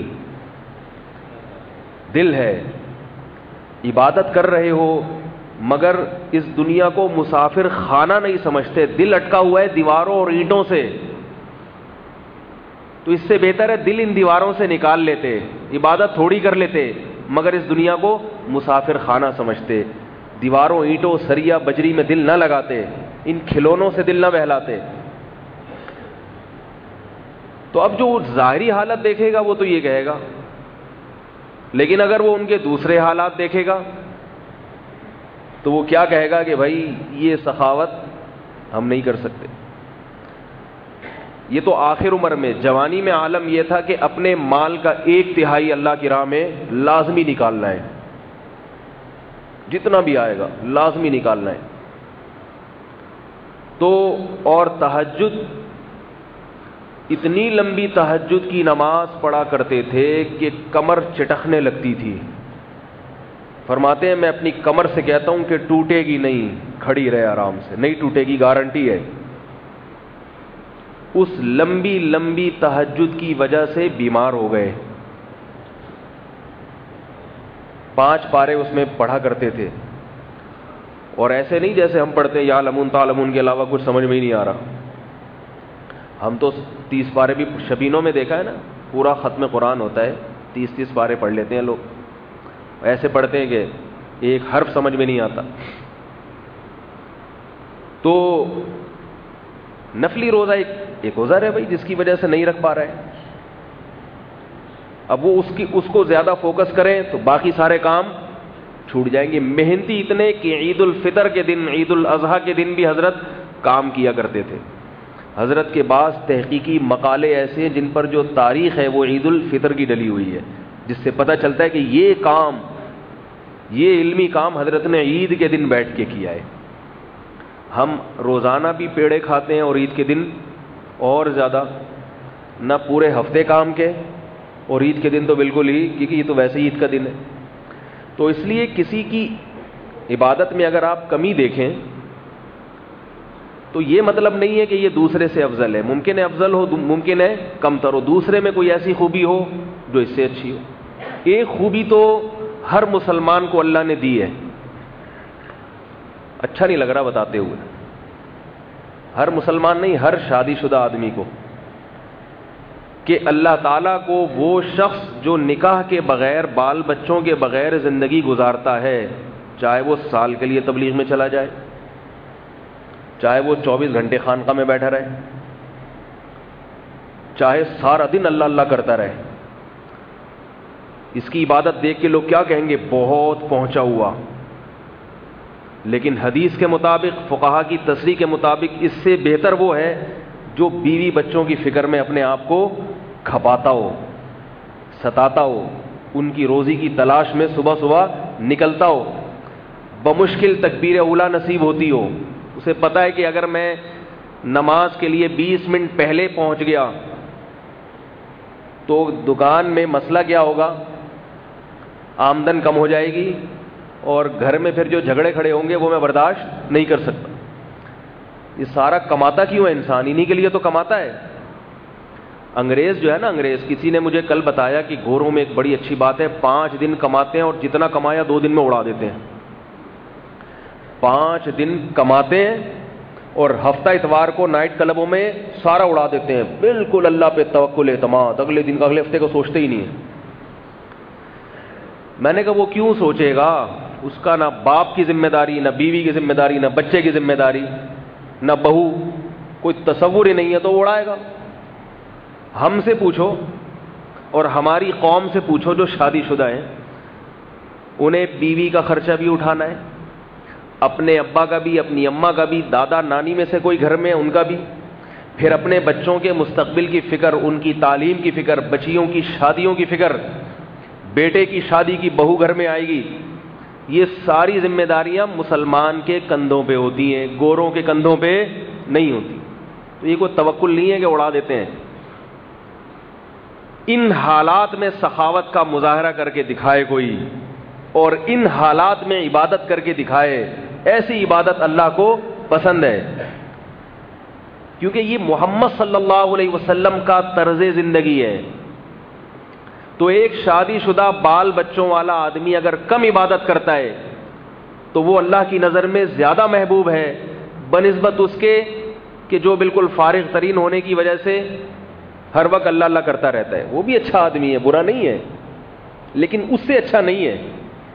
دل ہے. عبادت کر رہے ہو مگر اس دنیا کو مسافر خانہ نہیں سمجھتے، دل اٹکا ہوا ہے دیواروں اور اینٹوں سے. تو اس سے بہتر ہے دل ان دیواروں سے نکال لیتے، عبادت تھوڑی کر لیتے مگر اس دنیا کو مسافر خانہ سمجھتے، دیواروں اینٹوں سریا بجری میں دل نہ لگاتے، ان کھلونوں سے دل نہ بہلاتے. تو اب جو ظاہری حالت دیکھے گا وہ تو یہ کہے گا، لیکن اگر وہ ان کے دوسرے حالات دیکھے گا تو وہ کیا کہے گا کہ بھائی یہ سخاوت ہم نہیں کر سکتے. یہ تو آخر عمر میں، جوانی میں عالم یہ تھا کہ اپنے مال کا 1/3 اللہ کی راہ میں لازمی نکالنا ہے، جتنا بھی آئے گا لازمی نکالنا ہے. تو اور تہجد، اتنی لمبی تہجد کی نماز پڑھا کرتے تھے کہ کمر چٹکنے لگتی تھی. فرماتے ہیں میں اپنی کمر سے کہتا ہوں کہ ٹوٹے گی نہیں، کھڑی رہے آرام سے، نہیں ٹوٹے گی، گارنٹی ہے. اس لمبی تہجد کی وجہ سے بیمار ہو گئے. 5 پارے اس میں پڑھا کرتے تھے، اور ایسے نہیں جیسے ہم پڑھتے ہیں یا لمون تعلمون کے علاوہ کچھ سمجھ میں ہی نہیں آ رہا. ہم تو 30 پارے بھی شبینوں میں دیکھا ہے نا، پورا ختم قرآن ہوتا ہے، 30 پارے پڑھ لیتے ہیں لوگ. ایسے پڑھتے ہیں کہ ایک حرف سمجھ میں نہیں آتا. تو نفلی روزہ ایک عذر ہے بھائی جس کی وجہ سے نہیں رکھ پا رہے ہیں. اب وہ اس کو زیادہ فوکس کریں تو باقی سارے کام چھوٹ جائیں گے. محنتی اتنے کہ عید الفطر کے دن، عید الاضحیٰ کے دن بھی حضرت کام کیا کرتے تھے. حضرت کے بعض تحقیقی مقالے ایسے ہیں جن پر جو تاریخ ہے وہ عید الفطر کی ڈلی ہوئی ہے، جس سے پتہ چلتا ہے کہ یہ کام، یہ علمی کام حضرت نے عید کے دن بیٹھ کے کیا ہے. ہم روزانہ بھی پیڑے کھاتے ہیں اور عید کے دن اور زیادہ، نہ پورے ہفتے کام کے، اور عید کے دن تو بالکل ہی، کیونکہ یہ تو ویسے ہی عید کا دن ہے. تو اس لیے کسی کی عبادت میں اگر آپ کمی دیکھیں تو یہ مطلب نہیں ہے کہ یہ دوسرے سے افضل ہے. ممکن ہے افضل ہو، ممکن ہے کم تر ہو، دوسرے میں کوئی ایسی خوبی ہو جو اس سے اچھی ہو. ایک خوبی تو ہر مسلمان کو اللہ نے دی ہے، اچھا نہیں لگ رہا بتاتے ہوئے، ہر مسلمان نہیں، ہر شادی شدہ آدمی کو، کہ اللہ تعالیٰ کو وہ شخص جو نکاح کے بغیر، بال بچوں کے بغیر زندگی گزارتا ہے، چاہے وہ سال کے لیے تبلیغ میں چلا جائے، چاہے وہ 24 گھنٹے خانقاہ میں بیٹھا رہے، چاہے سارا دن اللہ اللہ کرتا رہے، اس کی عبادت دیکھ کے لوگ کیا کہیں گے؟ بہت پہنچا ہوا. لیکن حدیث کے مطابق، فقہا کی تصریح کے مطابق، اس سے بہتر وہ ہے جو بیوی بچوں کی فکر میں اپنے آپ کو کھپاتا ہو، ستاتا ہو، ان کی روزی کی تلاش میں صبح صبح نکلتا ہو، بمشکل تکبیر اولیٰ نصیب ہوتی ہو، اسے پتہ ہے کہ اگر میں نماز کے لیے 20 منٹ پہلے پہنچ گیا تو دکان میں مسئلہ کیا ہوگا، آمدن کم ہو جائے گی، اور گھر میں پھر جو جھگڑے کھڑے ہوں گے وہ میں برداشت نہیں کر سکتا۔ یہ سارا کماتا کیوں ہے انسان؟ انہی کے لیے تو کماتا ہے۔ انگریز جو ہے نا، انگریز، کسی نے مجھے کل بتایا کہ گوروں میں ایک بڑی اچھی بات ہے، 5 دن کماتے ہیں اور جتنا کمایا 2 دن میں اڑا دیتے ہیں۔ 5 دن کماتے ہیں اور ہفتہ اتوار کو نائٹ کلبوں میں سارا اڑا دیتے ہیں، بالکل اللہ پہ توکل اعتماد، اگلے دن کا، اگلے ہفتے کو سوچتے ہی نہیں ہیں۔ میں نے کہا وہ کیوں سوچے گا؟ اس کا نہ باپ کی ذمہ داری، نہ بیوی کی ذمہ داری، نہ بچے کی ذمہ داری، نہ بہو، کوئی تصور ہی نہیں ہے تو وہ اڑائے گا۔ ہم سے پوچھو اور ہماری قوم سے پوچھو جو شادی شدہ ہیں، انہیں بیوی کا خرچہ بھی اٹھانا ہے، اپنے ابا کا بھی، اپنی اماں کا بھی، دادا نانی میں سے کوئی گھر میں ان کا بھی، پھر اپنے بچوں کے مستقبل کی فکر، ان کی تعلیم کی فکر، بچیوں کی شادیوں کی فکر، بیٹے کی شادی کی بہو گھر میں آئے گی۔ یہ ساری ذمہ داریاں مسلمان کے کندھوں پہ ہوتی ہیں، گوروں کے کندھوں پہ نہیں ہوتی۔ تو یہ کوئی توکل نہیں ہے کہ اڑا دیتے ہیں۔ ان حالات میں سخاوت کا مظاہرہ کر کے دکھائے کوئی، اور ان حالات میں عبادت کر کے دکھائے، ایسی عبادت اللہ کو پسند ہے، کیونکہ یہ محمد صلی اللہ علیہ وسلم کا طرز زندگی ہے۔ تو ایک شادی شدہ بال بچوں والا آدمی اگر کم عبادت کرتا ہے تو وہ اللہ کی نظر میں زیادہ محبوب ہے بنسبت اس کے کہ جو بالکل فارغ ترین ہونے کی وجہ سے ہر وقت اللہ اللہ کرتا رہتا ہے۔ وہ بھی اچھا آدمی ہے، برا نہیں ہے، لیکن اس سے اچھا نہیں ہے۔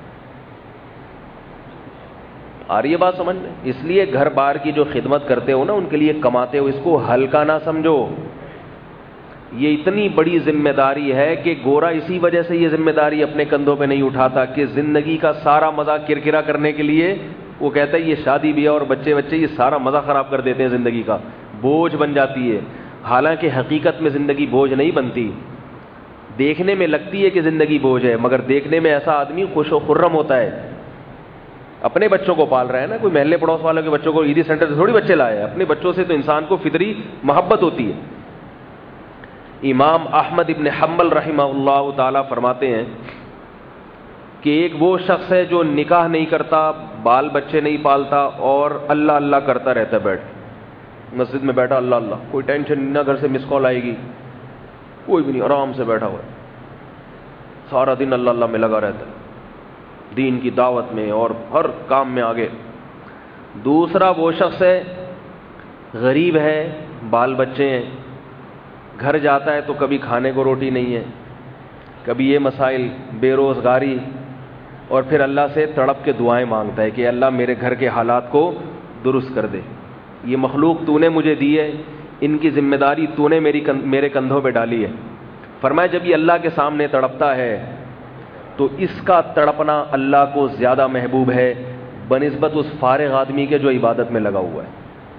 آ رہی ہے بات سمجھ میں؟ اس لیے گھر بار کی جو خدمت کرتے ہو نا، ان کے لیے کماتے ہو، اس کو ہلکا نہ سمجھو۔ یہ اتنی بڑی ذمہ داری ہے کہ گورا اسی وجہ سے یہ ذمہ داری اپنے کندھوں پہ نہیں اٹھاتا کہ زندگی کا سارا مزہ کرکرا کرنے کے لیے وہ کہتا ہے یہ شادی بیاہ اور بچے یہ سارا مزہ خراب کر دیتے ہیں، زندگی کا بوجھ بن جاتی ہے۔ حالانکہ حقیقت میں زندگی بوجھ نہیں بنتی، دیکھنے میں لگتی ہے کہ زندگی بوجھ ہے، مگر دیکھنے میں ایسا آدمی خوش و خرم ہوتا ہے۔ اپنے بچوں کو پال رہا ہے نا، کوئی محلے پڑوس والوں کے بچوں کو عیدی سینٹر سے تھوڑی بچے لائے، اپنے بچوں سے تو انسان کو فطری محبت ہوتی ہے۔ امام احمد ابن حنبل رحمہ اللہ تعالی فرماتے ہیں کہ ایک وہ شخص ہے جو نکاح نہیں کرتا، بال بچے نہیں پالتا اور اللہ اللہ کرتا رہتا ہے، بیٹھ مسجد میں بیٹھا اللہ اللہ، کوئی ٹینشن نہیں، نہ گھر سے مس کال آئے گی، کوئی بھی نہیں، آرام سے بیٹھا ہوا ہے، سارا دن اللہ اللہ میں لگا رہتا ہے، دین کی دعوت میں اور ہر کام میں آگے۔ دوسرا وہ شخص ہے غریب ہے، بال بچے ہیں، گھر جاتا ہے تو کبھی کھانے کو روٹی نہیں ہے، کبھی یہ مسائل، بے روزگاری، اور پھر اللہ سے تڑپ کے دعائیں مانگتا ہے کہ اللہ میرے گھر کے حالات کو درست کر دے، یہ مخلوق تو نے مجھے دی ہے، ان کی ذمہ داری تو نے میرے کندھوں پہ ڈالی ہے۔ فرمایا جب یہ اللہ کے سامنے تڑپتا ہے تو اس کا تڑپنا اللہ کو زیادہ محبوب ہے بنسبت اس فارغ آدمی کے جو عبادت میں لگا ہوا ہے۔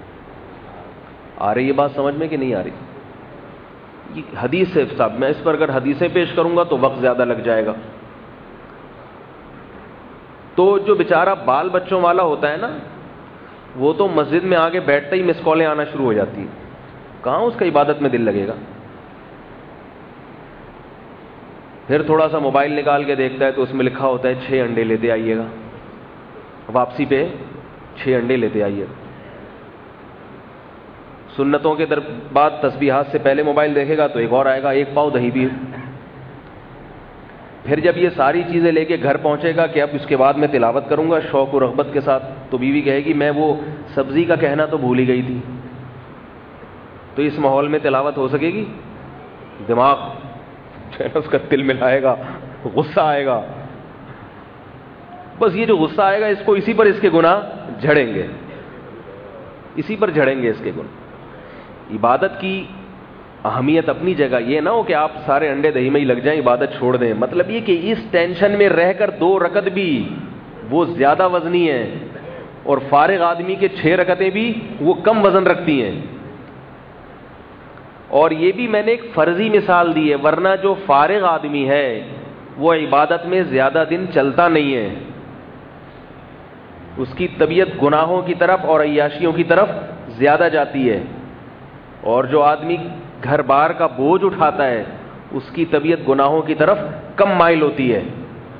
آ رہی یہ بات سمجھ میں کہ نہیں آ رہی؟ یہ حدیث سے صاحب، میں اس پر اگر حدیثیں پیش کروں گا تو وقت زیادہ لگ جائے گا۔ تو جو بیچارہ بال بچوں والا ہوتا ہے نا، وہ تو مسجد میں آگے بیٹھتے ہی مس کالیں آنا شروع ہو جاتی ہیں، کہاں اس کا عبادت میں دل لگے گا؟ پھر تھوڑا سا موبائل نکال کے دیکھتا ہے تو اس میں لکھا ہوتا ہے 6 انڈے لیتے آئیے گا، واپسی پہ 6 انڈے لیتے آئیے گا۔ سنتوں کے بعد تسبیحات سے پہلے موبائل دیکھے گا تو ایک اور آئے گا، 1 پاؤ دہی بھی۔ پھر جب یہ ساری چیزیں لے کے گھر پہنچے گا کہ اب اس کے بعد میں تلاوت کروں گا شوق و رغبت کے ساتھ، تو بیوی کہے گی میں وہ سبزی کا کہنا تو بھول ہی گئی تھی۔ تو اس ماحول میں تلاوت ہو سکے گی؟ دماغ اس کا تل ملائے گا، غصہ آئے گا، بس یہ جو غصہ آئے گا اس کو اسی پر اس کے گناہ جھڑیں گے، اسی پر جھڑیں گے اس کے گناہ۔ عبادت کی اہمیت اپنی جگہ، یہ نہ ہو کہ آپ سارے انڈے دہی میں ہی لگ جائیں، عبادت چھوڑ دیں، مطلب یہ کہ اس ٹینشن میں رہ کر 2 رکعت بھی وہ زیادہ وزنی ہے، اور فارغ آدمی کے 6 رکعتیں بھی وہ کم وزن رکھتی ہیں. اور یہ بھی میں نے ایک فرضی مثال دی ہے، ورنہ جو فارغ آدمی ہے وہ عبادت میں زیادہ دن چلتا نہیں ہے، اس کی طبیعت گناہوں کی طرف اور عیاشیوں کی طرف زیادہ جاتی ہے. اور جو آدمی گھر بار کا بوجھ اٹھاتا ہے اس کی طبیعت گناہوں کی طرف کم مائل ہوتی ہے.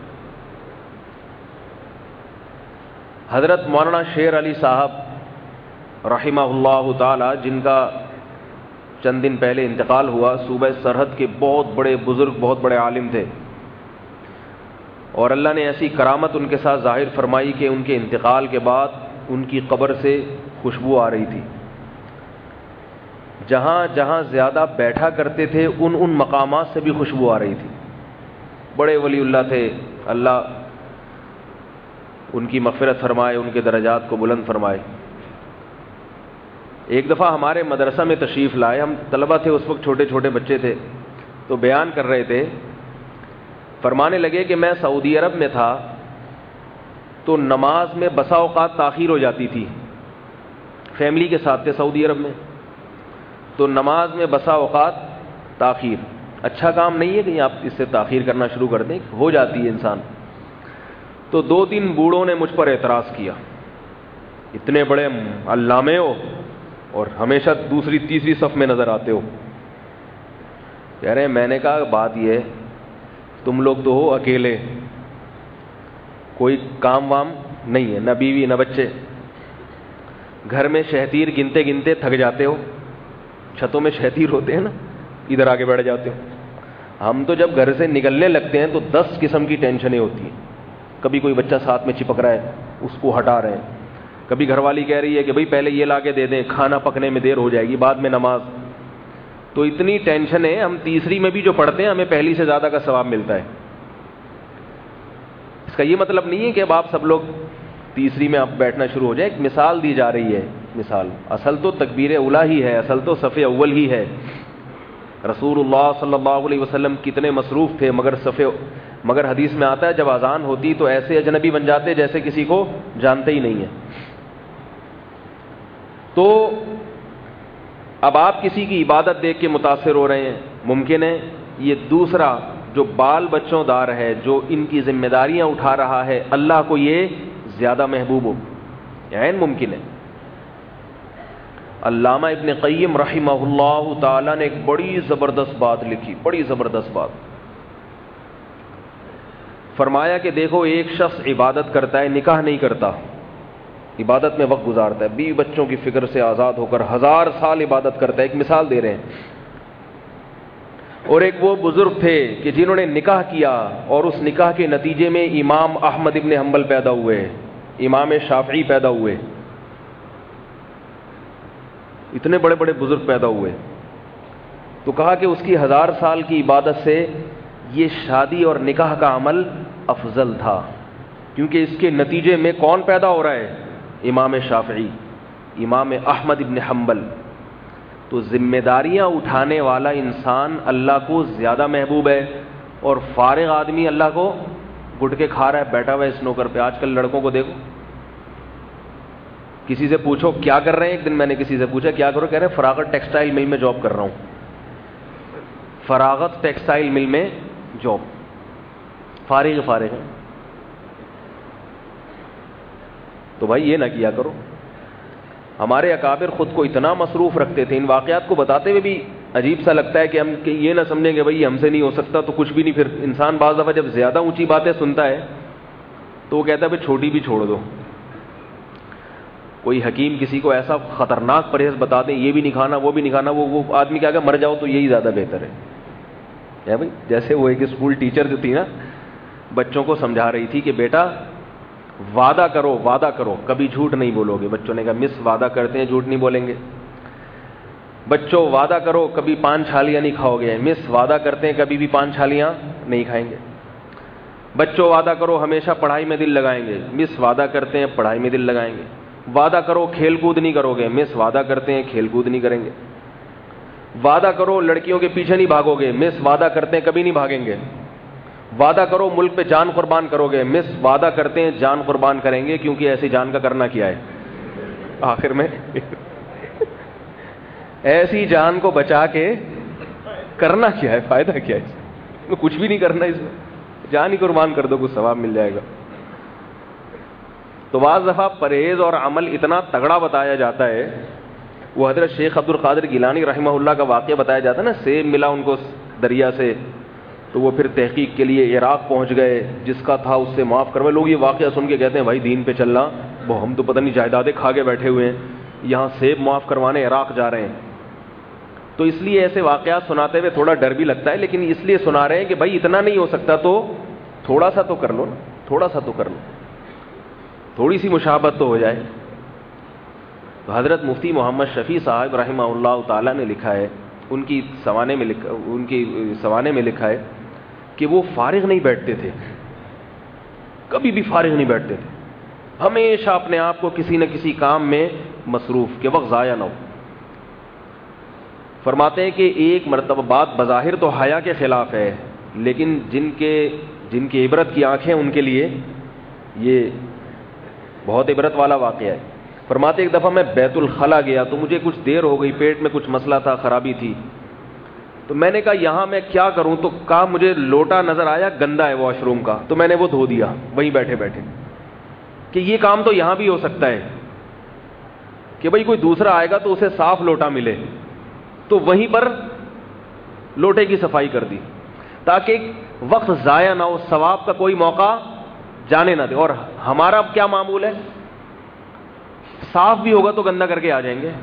حضرت مولانا شیر علی صاحب رحمہ اللہ تعالی، جن کا چند دن پہلے انتقال ہوا، صوبہ سرحد کے بہت بڑے بزرگ، بہت بڑے عالم تھے، اور اللہ نے ایسی کرامت ان کے ساتھ ظاہر فرمائی کہ ان کے انتقال کے بعد ان کی قبر سے خوشبو آ رہی تھی. جہاں جہاں زیادہ بیٹھا کرتے تھے ان مقامات سے بھی خوشبو آ رہی تھی. بڑے ولی اللہ تھے، اللہ ان کی مغفرت فرمائے، ان کے درجات کو بلند فرمائے. ایک دفعہ ہمارے مدرسہ میں تشریف لائے، ہم طلبہ تھے اس وقت، چھوٹے چھوٹے بچے تھے، تو بیان کر رہے تھے، فرمانے لگے کہ میں سعودی عرب میں تھا تو نماز میں بسا اوقات تاخیر ہو جاتی تھی. فیملی کے ساتھ تھے سعودی عرب میں، تو نماز میں بسا اوقات تاخیر اچھا کام نہیں ہے کہ آپ اس سے تاخیر کرنا شروع کر دیں، ہو جاتی ہے انسان. تو 2-3 بوڑھوں نے مجھ پر اعتراض کیا، اتنے بڑے علامے ہو اور ہمیشہ دوسری تیسری صف میں نظر آتے ہو. کہہ رہے ہیں میں نے کہا بات یہ ہے تم لوگ تو ہو اکیلے، کوئی کام وام نہیں ہے، نہ بیوی نہ بچے، گھر میں شہتیر گنتے گنتے تھک جاتے ہو، چھتوں میں شہتیر ہوتے ہیں نا، ادھر آگے بیٹھ جاتے ہو. ہم تو جب گھر سے نکلنے لگتے ہیں تو 10 قسم کی ٹینشنیں ہوتی ہیں. کبھی کوئی بچہ ساتھ میں چپک رہا ہے اس کو ہٹا رہے ہیں، کبھی گھر والی کہہ رہی ہے کہ بھئی پہلے یہ لا کے دے دیں، کھانا پکنے میں دیر ہو جائے گی، بعد میں نماز. تو اتنی ٹینشن ہے، ہم تیسری میں بھی جو پڑھتے ہیں ہمیں پہلی سے زیادہ کا ثواب ملتا ہے. اس کا یہ مطلب نہیں ہے کہ اب آپ سب لوگ تیسری میں آپ بیٹھنا شروع ہو جائے. ایک مثال دی جا رہی ہے، مثال. اصل تو تکبیر اولا ہی ہے، اصل تو صف اول ہی ہے. رسول اللہ صلی اللہ علیہ وسلم کتنے مصروف تھے، مگر حدیث میں آتا ہے جب اذان ہوتی تو ایسے اجنبی بن جاتے جیسے کسی کو جانتے ہی نہیں ہیں. تو اب آپ کسی کی عبادت دیکھ کے متاثر ہو رہے ہیں، ممکن ہے یہ دوسرا جو بال بچوں دار ہے، جو ان کی ذمہ داریاں اٹھا رہا ہے، اللہ کو یہ زیادہ محبوب ہو، عین ممکن ہے. علامہ ابن قیم رحمہ اللہ تعالی نے ایک بڑی زبردست بات لکھی، بڑی زبردست بات. فرمایا کہ دیکھو ایک شخص عبادت کرتا ہے، نکاح نہیں کرتا، عبادت میں وقت گزارتا ہے، بیوی بچوں کی فکر سے آزاد ہو کر 1000 سال عبادت کرتا ہے. ایک مثال دے رہے ہیں. اور ایک وہ بزرگ تھے کہ جنہوں نے نکاح کیا اور اس نکاح کے نتیجے میں امام احمد ابن حنبل پیدا ہوئے، امام شافعی پیدا ہوئے، اتنے بڑے بڑے بزرگ پیدا ہوئے. تو کہا کہ اس کی 1000 سال کی عبادت سے یہ شادی اور نکاح کا عمل افضل تھا، کیونکہ اس کے نتیجے میں کون پیدا ہو رہا ہے؟ امام شافعی، امام احمد ابن حنبل. تو ذمہ داریاں اٹھانے والا انسان اللہ کو زیادہ محبوب ہے، اور فارغ آدمی اللہ کو گھٹ کے کھا رہا ہے، بیٹھا ہوا ہے سنوکر پہ. آج کل لڑکوں کو دیکھو، کسی سے پوچھو کیا کر رہے ہیں. ایک دن میں نے کسی سے پوچھا کیا کرو، کہہ رہے ہیں فراغت ٹیکسٹائل مل میں جاب کر رہا ہوں. فراغت ٹیکسٹائل مل میں جاب، فارغ ہے. تو بھائی یہ نہ کیا کرو. ہمارے اکابر خود کو اتنا مصروف رکھتے تھے. ان واقعات کو بتاتے ہوئے بھی عجیب سا لگتا ہے کہ ہم یہ نہ سمجھیں کہ بھائی ہم سے نہیں ہو سکتا تو کچھ بھی نہیں. پھر انسان بعض دفعہ جب زیادہ اونچی باتیں سنتا ہے تو وہ کہتا ہے بھائی چھوٹی بھی چھوڑ دو. کوئی حکیم کسی کو ایسا خطرناک پرہیز بتا دیں، یہ بھی نہیں کھانا وہ بھی نہیں کھانا، وہ آدمی کیا کہ مر جاؤ تو یہی زیادہ بہتر ہے بھائی. جیسے وہ ایک اسکول ٹیچر جو تھی نا، بچوں کو سمجھا رہی تھی کہ بیٹا وعدہ کرو کبھی جھوٹ نہیں بولو گے. بچوں نے کہا مس وعدہ کرتے ہیں جھوٹ نہیں بولیں گے. بچوں وعدہ کرو کبھی 5 چھالیاں نہیں کھاؤ گے. مس وعدہ کرتے ہیں کبھی بھی 5 چھالیاں نہیں کھائیں گے. بچوں وعدہ کرو ہمیشہ پڑھائی میں دل لگائیں گے. مس وعدہ کرتے ہیں پڑھائی میں دل لگائیں گے. وعدہ کرو کھیل کود نہیں کرو گے. مس وعدہ کرتے ہیں کھیل کود نہیں کریں گے. وعدہ کرو لڑکیوں کے پیچھے نہیں بھاگو گے. مس وعدہ کرتے ہیں کبھی نہیں بھاگیں گے. وعدہ کرو ملک پہ جان قربان کرو گے، مس وعدہ کرتے ہیں جان قربان کریں گے، کیونکہ ایسی جان کا کرنا کیا ہے آخر میں ایسی جان کو بچا کے کرنا کیا ہے، فائدہ کیا ہے اس میں؟ کچھ بھی نہیں کرنا، اس میں جان ہی قربان کر دو، کچھ ثواب مل جائے گا۔ تو بعض دفعہ پرہیز اور عمل اتنا تگڑا بتایا جاتا ہے، وہ حضرت شیخ عبد القادر گیلانی رحمہ اللہ کا واقعہ بتایا جاتا ہے نا، سیب ملا ان کو دریا سے، تو وہ پھر تحقیق کے لیے عراق پہنچ گئے، جس کا تھا اس سے معاف کروائے۔ لوگ یہ واقعہ سن کے کہتے ہیں بھائی دین پہ چلنا، وہ ہم تو پتہ نہیں جائیدادیں کھا کے بیٹھے ہوئے ہیں، یہاں سیب معاف کروانے عراق جا رہے ہیں۔ تو اس لیے ایسے واقعات سناتے ہوئے تھوڑا ڈر بھی لگتا ہے، لیکن اس لیے سنا رہے ہیں کہ بھائی اتنا نہیں ہو سکتا تو تھوڑا سا تو کر لو نا، تھوڑا سا تو کر لو، تھوڑی سی مشابہت تو ہو جائے۔ تو حضرت مفتی محمد شفیع صاحب رحمہ اللہ تعالیٰ نے لکھا ہے، ان کی سوانے میں لکھا ہے کہ وہ فارغ نہیں بیٹھتے تھے، کبھی بھی فارغ نہیں بیٹھتے تھے، ہمیشہ اپنے آپ کو کسی نہ کسی کام میں مصروف، کہ وقت ضائع نہ ہو۔ فرماتے ہیں کہ ایک مرتبہ بات بظاہر تو حیا کے خلاف ہے، لیکن جن کی عبرت کی آنکھیں ان کے لیے یہ بہت عبرت والا واقعہ ہے۔ فرماتے ایک دفعہ میں بیت الخلا گیا تو مجھے کچھ دیر ہو گئی، پیٹ میں کچھ مسئلہ تھا، خرابی تھی، تو میں نے کہا یہاں میں کیا کروں، تو کہا مجھے لوٹا نظر آیا گندا ہے واش روم کا، تو میں نے وہ دھو دیا وہیں بیٹھے بیٹھے، کہ یہ کام تو یہاں بھی ہو سکتا ہے کہ بھئی کوئی دوسرا آئے گا تو اسے صاف لوٹا ملے، تو وہیں پر لوٹے کی صفائی کر دی تاکہ وقت ضائع نہ ہو، ثواب کا کوئی موقع جانے نہ دے۔ اور ہمارا کیا معمول ہے، صاف بھی ہوگا تو گندا کر کے آ جائیں گے،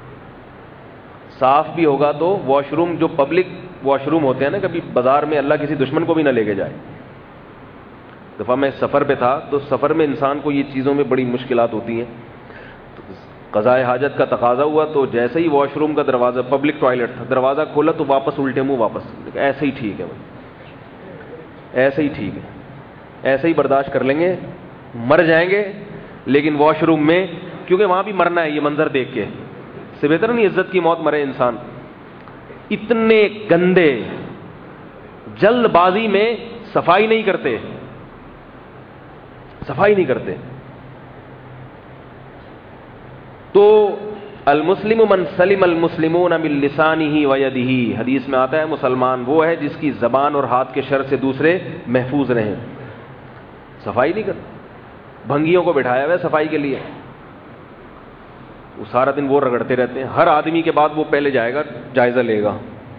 صاف بھی ہوگا تو واش روم جو پبلک واش روم ہوتے ہیں نا، کبھی بازار میں اللہ کسی دشمن کو بھی نہ لے کے جائے۔ دفعہ میں سفر پہ تھا، تو سفر میں انسان کو یہ چیزوں میں بڑی مشکلات ہوتی ہیں، قضاء حاجت کا تقاضا ہوا تو جیسے ہی واش روم کا دروازہ، پبلک ٹوائلٹ تھا، دروازہ کھولا تو واپس الٹے منہ واپس، ایسے ہی ٹھیک ہے بھائی، ایسے ہی ٹھیک ہے، ایسے ہی برداشت کر لیں گے، مر جائیں گے لیکن واش روم میں، کیونکہ وہاں بھی مرنا ہے، یہ منظر دیکھ کے اس سے بہتر نہیں عزت کی موت مرے انسان۔ اتنے گندے، جلد بازی میں صفائی نہیں کرتے، صفائی نہیں کرتے۔ تو المسلم من سلم المسلمون من لسانہ و یدہ، حدیث میں آتا ہے مسلمان وہ ہے جس کی زبان اور ہاتھ کے شر سے دوسرے محفوظ رہیں۔ صفائی نہیں کرتے، بھنگیوں کو بٹھایا ہوا ہے صفائی کے لیے، وہ سارا دن وہ رگڑتے رہتے ہیں، ہر آدمی کے بعد وہ پہلے جائے گا، جائزہ لے گا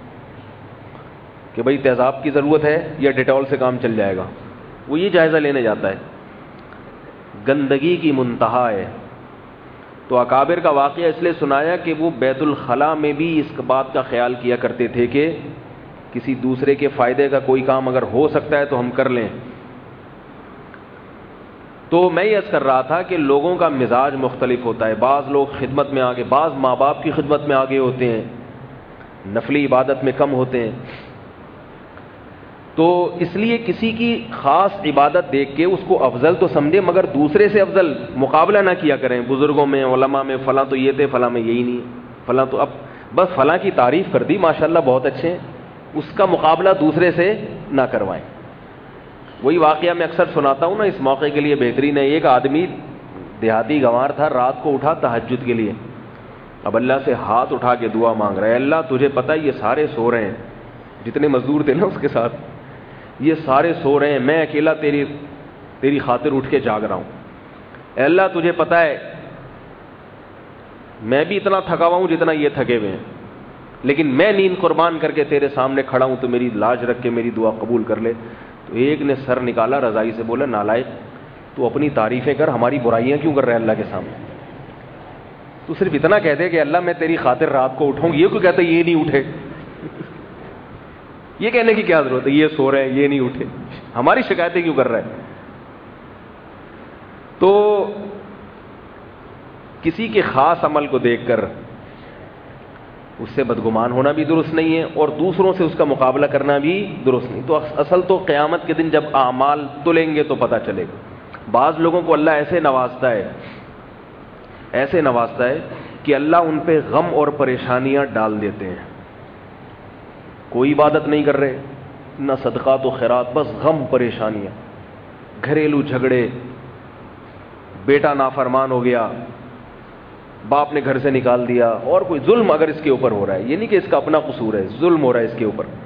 کہ بھئی تیزاب کی ضرورت ہے یا ڈیٹول سے کام چل جائے گا، وہ یہ جائزہ لینے جاتا ہے، گندگی کی منتہا ہے۔ تو اکابر کا واقعہ اس لیے سنایا کہ وہ بیت الخلا میں بھی اس بات کا خیال کیا کرتے تھے کہ کسی دوسرے کے فائدے کا کوئی کام اگر ہو سکتا ہے تو ہم کر لیں۔ تو میں یہ عرض کر رہا تھا کہ لوگوں کا مزاج مختلف ہوتا ہے، بعض لوگ خدمت میں آگے، بعض ماں باپ کی خدمت میں آگے ہوتے ہیں، نفلی عبادت میں کم ہوتے ہیں، تو اس لیے کسی کی خاص عبادت دیکھ کے اس کو افضل تو سمجھے، مگر دوسرے سے افضل مقابلہ نہ کیا کریں، بزرگوں میں، علماء میں، فلاں تو یہ تھے، فلاں میں یہی نہیں، فلاں تو، اب بس فلاں کی تعریف کر دی ماشاءاللہ بہت اچھے ہیں، اس کا مقابلہ دوسرے سے نہ کروائیں۔ وہی واقعہ میں اکثر سناتا ہوں نا، اس موقع کے لیے بہترین ہے، ایک آدمی دیہاتی گنوار تھا، رات کو اٹھا تہجد کے لیے، اب اللہ سے ہاتھ اٹھا کے دعا مانگ رہا ہے، اللہ تجھے پتہ یہ سارے سو رہے ہیں، جتنے مزدور تھے نا اس کے ساتھ، یہ سارے سو رہے ہیں، میں اکیلا تیری خاطر اٹھ کے جاگ رہا ہوں، اے اللہ تجھے پتہ ہے میں بھی اتنا تھکا ہوا ہوں جتنا یہ تھکے ہوئے ہیں، لیکن میں نیند قربان کر کے تیرے سامنے کھڑا ہوں، تو میری لاج رکھ کے میری دعا قبول کر لے۔ تو ایک نے سر نکالا رضائی سے، بولا نالائق، تو اپنی تعریفیں کر، ہماری برائیاں کیوں کر رہے ہیں اللہ کے سامنے؟ تو صرف اتنا کہتے کہ اللہ میں تیری خاطر رات کو اٹھوں گی، یہ کیوں کہتے یہ نہیں اٹھے؟ یہ کہنے کی کیا ضرورت ہے، یہ سو رہے ہیں یہ نہیں اٹھے، ہماری شکایتیں کیوں کر رہے ہیں؟ تو کسی کے خاص عمل کو دیکھ کر اس سے بدگمان ہونا بھی درست نہیں ہے، اور دوسروں سے اس کا مقابلہ کرنا بھی درست نہیں۔ تو اصل تو قیامت کے دن جب اعمال تلیں گے تو پتہ چلے گا۔ بعض لوگوں کو اللہ ایسے نوازتا ہے کہ اللہ ان پہ غم اور پریشانیاں ڈال دیتے ہیں، کوئی عبادت نہیں کر رہے، نہ صدقات و خیرات، بس غم پریشانیاں، گھریلو جھگڑے، بیٹا نافرمان ہو گیا، باپ نے گھر سے نکال دیا، اور کوئی ظلم اگر اس کے اوپر ہو رہا ہے، یہ نہیں کہ اس کا اپنا قصور ہے، ظلم ہو رہا ہے اس کے اوپر،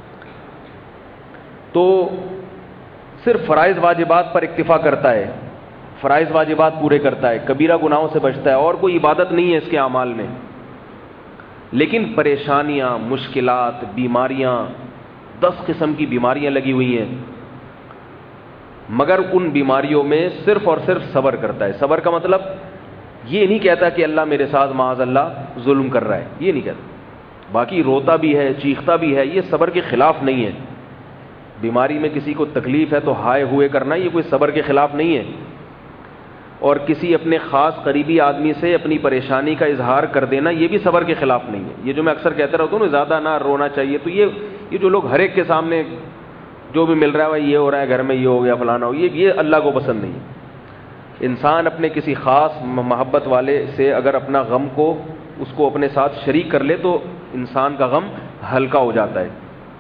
تو صرف فرائض واجبات پر اکتفا کرتا ہے، فرائض واجبات پورے کرتا ہے، کبیرہ گناہوں سے بچتا ہے، اور کوئی عبادت نہیں ہے اس کے اعمال میں، لیکن پریشانیاں، مشکلات، بیماریاں، 10 قسم کی بیماریاں لگی ہوئی ہیں، مگر ان بیماریوں میں صرف اور صرف صبر کرتا ہے۔ صبر کا مطلب یہ نہیں کہتا کہ اللہ میرے ساتھ معاذ اللہ ظلم کر رہا ہے، یہ نہیں کہتا، باقی روتا بھی ہے، چیختا بھی ہے، یہ صبر کے خلاف نہیں ہے۔ بیماری میں کسی کو تکلیف ہے تو ہائے ہوئے کرنا، یہ کوئی صبر کے خلاف نہیں ہے، اور کسی اپنے خاص قریبی آدمی سے اپنی پریشانی کا اظہار کر دینا، یہ بھی صبر کے خلاف نہیں ہے۔ یہ جو میں اکثر کہتا رہتا ہوں نا، زیادہ نہ رونا چاہیے، تو یہ جو لوگ ہر ایک کے سامنے جو بھی مل رہا ہے بھائی یہ ہو رہا ہے، گھر میں یہ ہو گیا، فلانا ہو، یہ اللہ کو پسند نہیں ہے۔ انسان اپنے کسی خاص محبت والے سے اگر اپنا غم کو اس کو اپنے ساتھ شریک کر لے تو انسان کا غم ہلکا ہو جاتا ہے،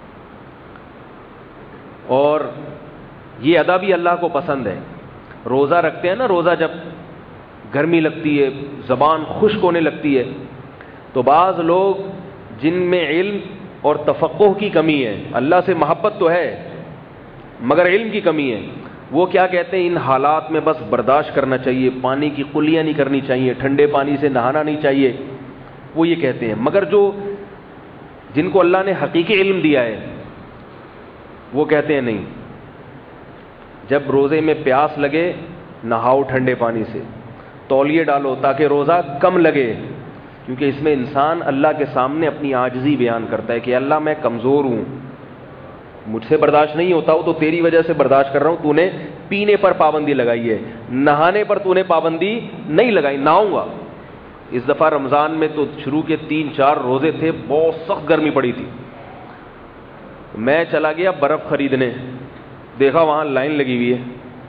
اور یہ ادا بھی اللہ کو پسند ہے۔ روزہ رکھتے ہیں نا، روزہ جب گرمی لگتی ہے، زبان خشک ہونے لگتی ہے، تو بعض لوگ جن میں علم اور تفقہ کی کمی ہے، اللہ سے محبت تو ہے مگر علم کی کمی ہے، وہ کیا کہتے ہیں، ان حالات میں بس برداشت کرنا چاہیے، پانی کی قلیاں نہیں کرنی چاہیے، ٹھنڈے پانی سے نہانا نہیں چاہیے، وہ یہ کہتے ہیں۔ مگر جن کو اللہ نے حقیقی علم دیا ہے وہ کہتے ہیں نہیں، جب روزے میں پیاس لگے نہاؤ ٹھنڈے پانی سے، تولیے ڈالو تاکہ روزہ کم لگے، کیونکہ اس میں انسان اللہ کے سامنے اپنی عاجزی بیان کرتا ہے کہ اللہ میں کمزور ہوں، مجھ سے برداشت نہیں ہوتا ہو تو تیری وجہ سے برداشت کر رہا ہوں، تو نے پینے پر پابندی لگائی ہے، نہانے پر تو نے پابندی نہیں لگائی، نہاؤں گا۔ اس دفعہ رمضان میں تو شروع کے 3-4 روزے تھے، بہت سخت گرمی پڑی تھی، میں چلا گیا برف خریدنے، دیکھا وہاں لائن لگی ہوئی ہے،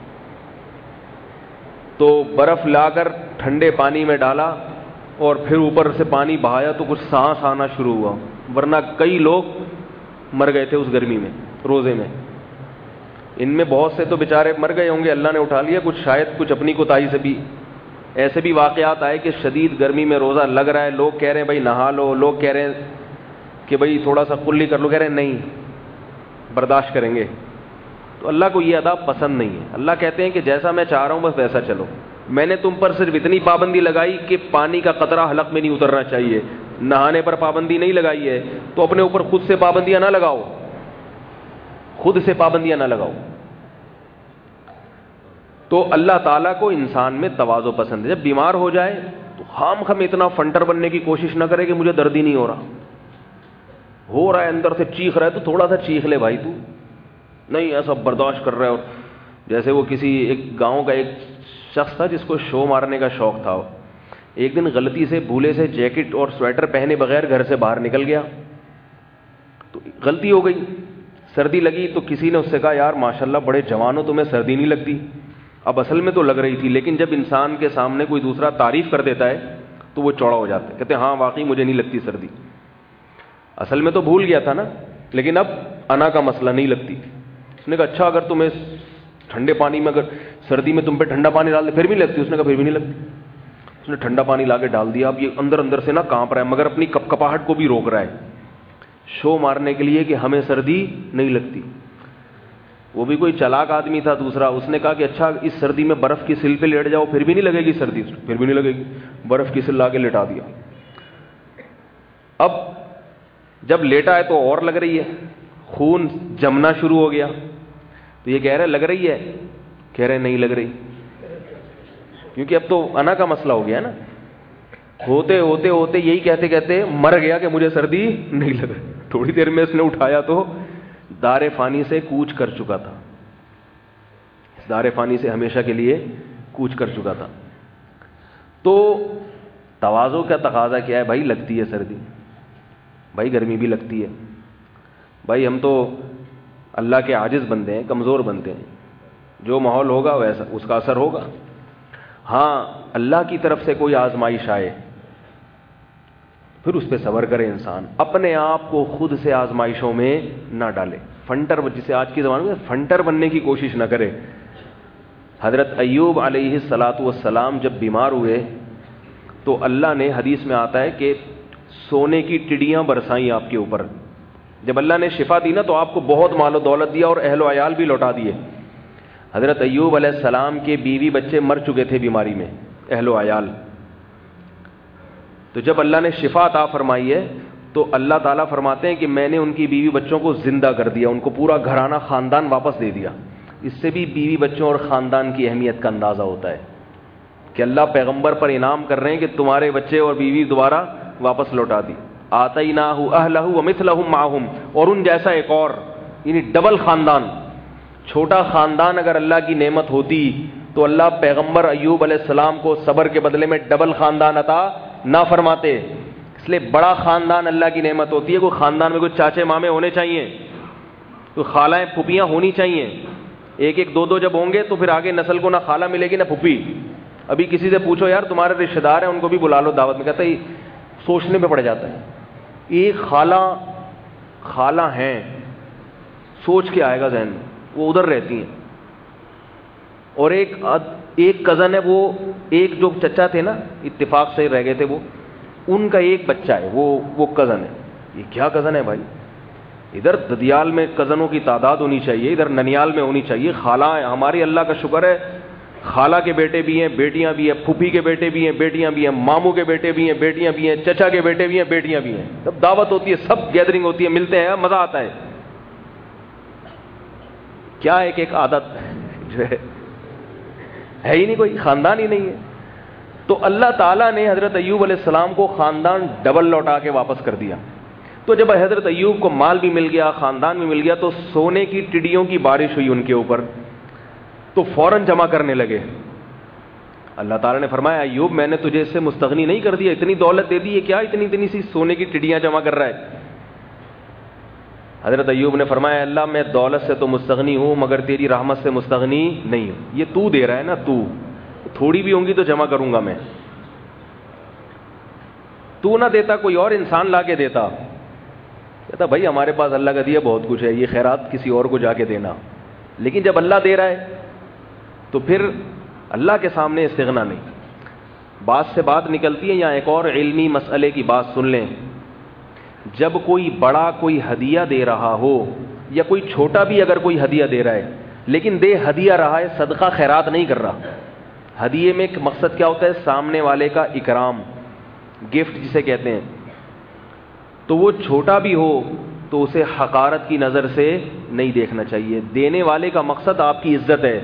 تو برف لا کر ٹھنڈے پانی میں ڈالا اور پھر اوپر سے پانی بہایا تو کچھ سانس آنا شروع ہوا، ورنہ کئی لوگ مر گئے تھے اس گرمی میں روزے میں۔ ان میں بہت سے تو بیچارے مر گئے ہوں گے، اللہ نے اٹھا لیا، کچھ شاید کچھ اپنی کوتاہی سے بھی۔ ایسے بھی واقعات آئے کہ شدید گرمی میں روزہ لگ رہا ہے، لوگ کہہ رہے ہیں بھائی نہا لو، لوگ کہہ رہے ہیں کہ بھائی تھوڑا سا قلی کر لو، کہہ رہے ہیں نہیں برداشت کریں گے۔ تو اللہ کو یہ ادا پسند نہیں ہے، اللہ کہتے ہیں کہ جیسا میں چاہ رہا ہوں بس ویسا چلو، میں نے تم پر صرف اتنی پابندی لگائی کہ پانی کا قطرہ حلق میں نہیں اترنا چاہیے، نہانے پر پابندی نہیں لگائی ہے، تو اپنے اوپر خود سے پابندیاں نہ لگاؤ، خود سے پابندیاں نہ لگاؤ۔ تو اللہ تعالیٰ کو انسان میں تواضع پسند ہے۔ جب بیمار ہو جائے تو خام خم اتنا فنٹر بننے کی کوشش نہ کرے کہ مجھے درد ہی نہیں ہو رہا ہے اندر سے چیخ رہا ہے تو تھوڑا سا چیخ لے بھائی، تو نہیں ایسا برداشت کر رہا ہے۔ اور جیسے وہ کسی ایک گاؤں کا ایک شخص تھا جس کو شو مارنے کا شوق تھا، ایک دن غلطی سے بھولے سے جیکٹ اور سویٹر پہنے بغیر گھر سے باہر نکل گیا، تو غلطی ہو گئی، سردی لگی، تو کسی نے اس سے کہا یار ماشاءاللہ بڑے جوان ہو، تمہیں سردی نہیں لگتی۔ اب اصل میں تو لگ رہی تھی، لیکن جب انسان کے سامنے کوئی دوسرا تعریف کر دیتا ہے تو وہ چوڑا ہو جاتا ہے، کہتے ہیں ہاں واقعی مجھے نہیں لگتی سردی، اصل میں تو بھول گیا تھا نا، لیکن اب انا کا مسئلہ نہیں لگتی۔ اس نے کہا اچھا اگر تمہیں ٹھنڈے پانی میں، اگر سردی میں تم پہ ٹھنڈا پانی ڈال دے پھر بھی لگتی؟ اس نے کہا پھر بھی نہیں لگتی۔ اس نے ٹھنڈا پانی لا کے ڈال دیا، اب یہ اندر اندر سے نا کانپ رہا ہے مگر اپنی کپکپاہٹ کو بھی روک رہا ہے، شو مارنے کے لیے کہ ہمیں سردی نہیں لگتی۔ وہ بھی کوئی چلاک آدمی تھا دوسرا، اس نے کہا کہ اچھا اس سردی میں برف کی سل پہ لیٹ جاؤ پھر بھی نہیں لگے گی سردی؟ پھر بھی نہیں لگے گی، برف کی سل لا کے لٹا دیا۔ اب جب لیٹا ہے تو اور لگ رہی ہے، خون جمنا شروع ہو گیا، تو یہ کہہ رہے لگ رہی ہے، کہہ رہے نہیں لگ رہی، کیونکہ اب تو انا کا مسئلہ ہو گیا نا، ہوتے ہوتے ہوتے یہی کہتے کہتے مر گیا کہ مجھے سردی نہیں لگ رہی۔ تھوڑی دیر میں اس نے اٹھایا تو دار فانی سے کوچ کر چکا تھا، دار فانی سے ہمیشہ کے لیے کوچ کر چکا تھا۔ تو تواضع کا تقاضا کیا ہے؟ بھائی لگتی ہے سردی، بھائی گرمی بھی لگتی ہے، بھائی ہم تو اللہ کے عاجز بندے ہیں، کمزور بندے ہیں، جو ماحول ہوگا ویسا اس کا اثر ہوگا۔ ہاں اللہ کی طرف سے کوئی آزمائش آئے پھر اس پہ صبر کرے انسان, اپنے آپ کو خود سے آزمائشوں میں نہ ڈالے, فنٹر, جسے آج کی زبان میں فنٹر بننے کی کوشش نہ کرے. حضرت ایوب علیہ الصلاۃ والسلام جب بیمار ہوئے تو اللہ نے, حدیث میں آتا ہے کہ سونے کی ٹڈیاں برسائیں آپ کے اوپر. جب اللہ نے شفا دی نا تو آپ کو بہت مال و دولت دیا اور اہل و عیال بھی لوٹا دیے. حضرت ایوب علیہ السلام کے بیوی بچے مر چکے تھے بیماری میں, اہل و عیال. تو جب اللہ نے شفا عطا فرمائی ہے تو اللہ تعالیٰ فرماتے ہیں کہ میں نے ان کی بیوی بچوں کو زندہ کر دیا, ان کو پورا گھرانہ خاندان واپس دے دیا. اس سے بھی بیوی بچوں اور خاندان کی اہمیت کا اندازہ ہوتا ہے کہ اللہ پیغمبر پر انعام کر رہے ہیں کہ تمہارے بچے اور بیوی دوبارہ واپس لوٹا دی. آتیناہ اہلہ ومثلہم معہم, اور ان جیسا ایک اور, یعنی ڈبل خاندان. چھوٹا خاندان اگر اللہ کی نعمت ہوتی تو اللہ پیغمبر ایوب علیہ السلام کو صبر کے بدلے میں ڈبل خاندان عطا نہ فرماتے. اس لیے بڑا خاندان اللہ کی نعمت ہوتی ہے. کوئی خاندان میں کوئی چاچے مامے ہونے چاہیے, کوئی خالائیں پھوپھیاں ہونی چاہیے. ایک ایک دو دو جب ہوں گے تو پھر آگے نسل کو نہ خالہ ملے گی نہ پھوپھی. ابھی کسی سے پوچھو یار تمہارے رشتے دار ہیں, ان کو بھی بلا لو دعوت میں, کہتا ہے سوچنے میں پڑ جاتا ہے. ایک خالہ ہیں, سوچ کے آئے گا ذہن میں, وہ ادھر رہتی ہیں. اور ایک کزن ہے, وہ ایک جو چچا تھے نا اتفاق سے رہ گئے تھے, وہ ان کا ایک بچہ ہے, وہ کزن ہے. یہ کیا کزن ہے بھائی؟ ادھر ددیال میں کزنوں کی تعداد ہونی چاہیے, ادھر ننیال میں ہونی چاہیے. خالہ ہماری اللہ کا شکر ہے, خالہ کے بیٹے بھی ہیں, بیٹیاں بھی ہیں, پھوپھی کے بیٹے بھی ہیں, بیٹیاں بھی ہیں, ماموں کے بیٹے بھی ہیں, بیٹیاں بھی ہیں, چچا کے بیٹے بھی ہیں, بیٹیاں بھی ہیں. سب دعوت ہوتی ہے, سب گیدرنگ ہوتی ہے, ملتے ہیں, مزہ آتا ہے. کیا ایک عادت جو ہے ہی نہیں, کوئی خاندان ہی نہیں ہے. تو اللہ تعالیٰ نے حضرت ایوب علیہ السلام کو خاندان ڈبل لوٹا کے واپس کر دیا. تو جب حضرت ایوب کو مال بھی مل گیا, خاندان بھی مل گیا, تو سونے کی ٹڈیوں کی بارش ہوئی ان کے اوپر, تو فوراً جمع کرنے لگے. اللہ تعالیٰ نے فرمایا ایوب میں نے تجھے اس سے مستغنی نہیں کر دیا, اتنی دولت دے دی ہے, کیا اتنی سی سونے کی ٹڈیاں جمع کر رہا ہے؟ حضرت ایوب نے فرمایا اللہ میں دولت سے تو مستغنی ہوں مگر تیری رحمت سے مستغنی نہیں ہوں. یہ تو دے رہا ہے نا, تو تھوڑی بھی ہوں گی تو جمع کروں گا میں. تو نہ دیتا کوئی اور انسان لا کے دیتا. کہتا بھائی ہمارے پاس اللہ کا دیا بہت کچھ ہے, یہ خیرات کسی اور کو جا کے دینا. لیکن جب اللہ دے رہا ہے تو پھر اللہ کے سامنے استغنا نہیں. بات سے بات نکلتی ہے. یہاں ایک اور علمی مسئلے کی بات سن لیں. جب کوئی بڑا کوئی ہدیہ دے رہا ہو, یا کوئی چھوٹا بھی اگر کوئی ہدیہ دے رہا ہے, لیکن دے ہدیہ رہا ہے, صدقہ خیرات نہیں کر رہا. ہدیے میں ایک مقصد کیا ہوتا ہے؟ سامنے والے کا اکرام, گفٹ جسے کہتے ہیں. تو وہ چھوٹا بھی ہو تو اسے حقارت کی نظر سے نہیں دیکھنا چاہیے. دینے والے کا مقصد آپ کی عزت ہے,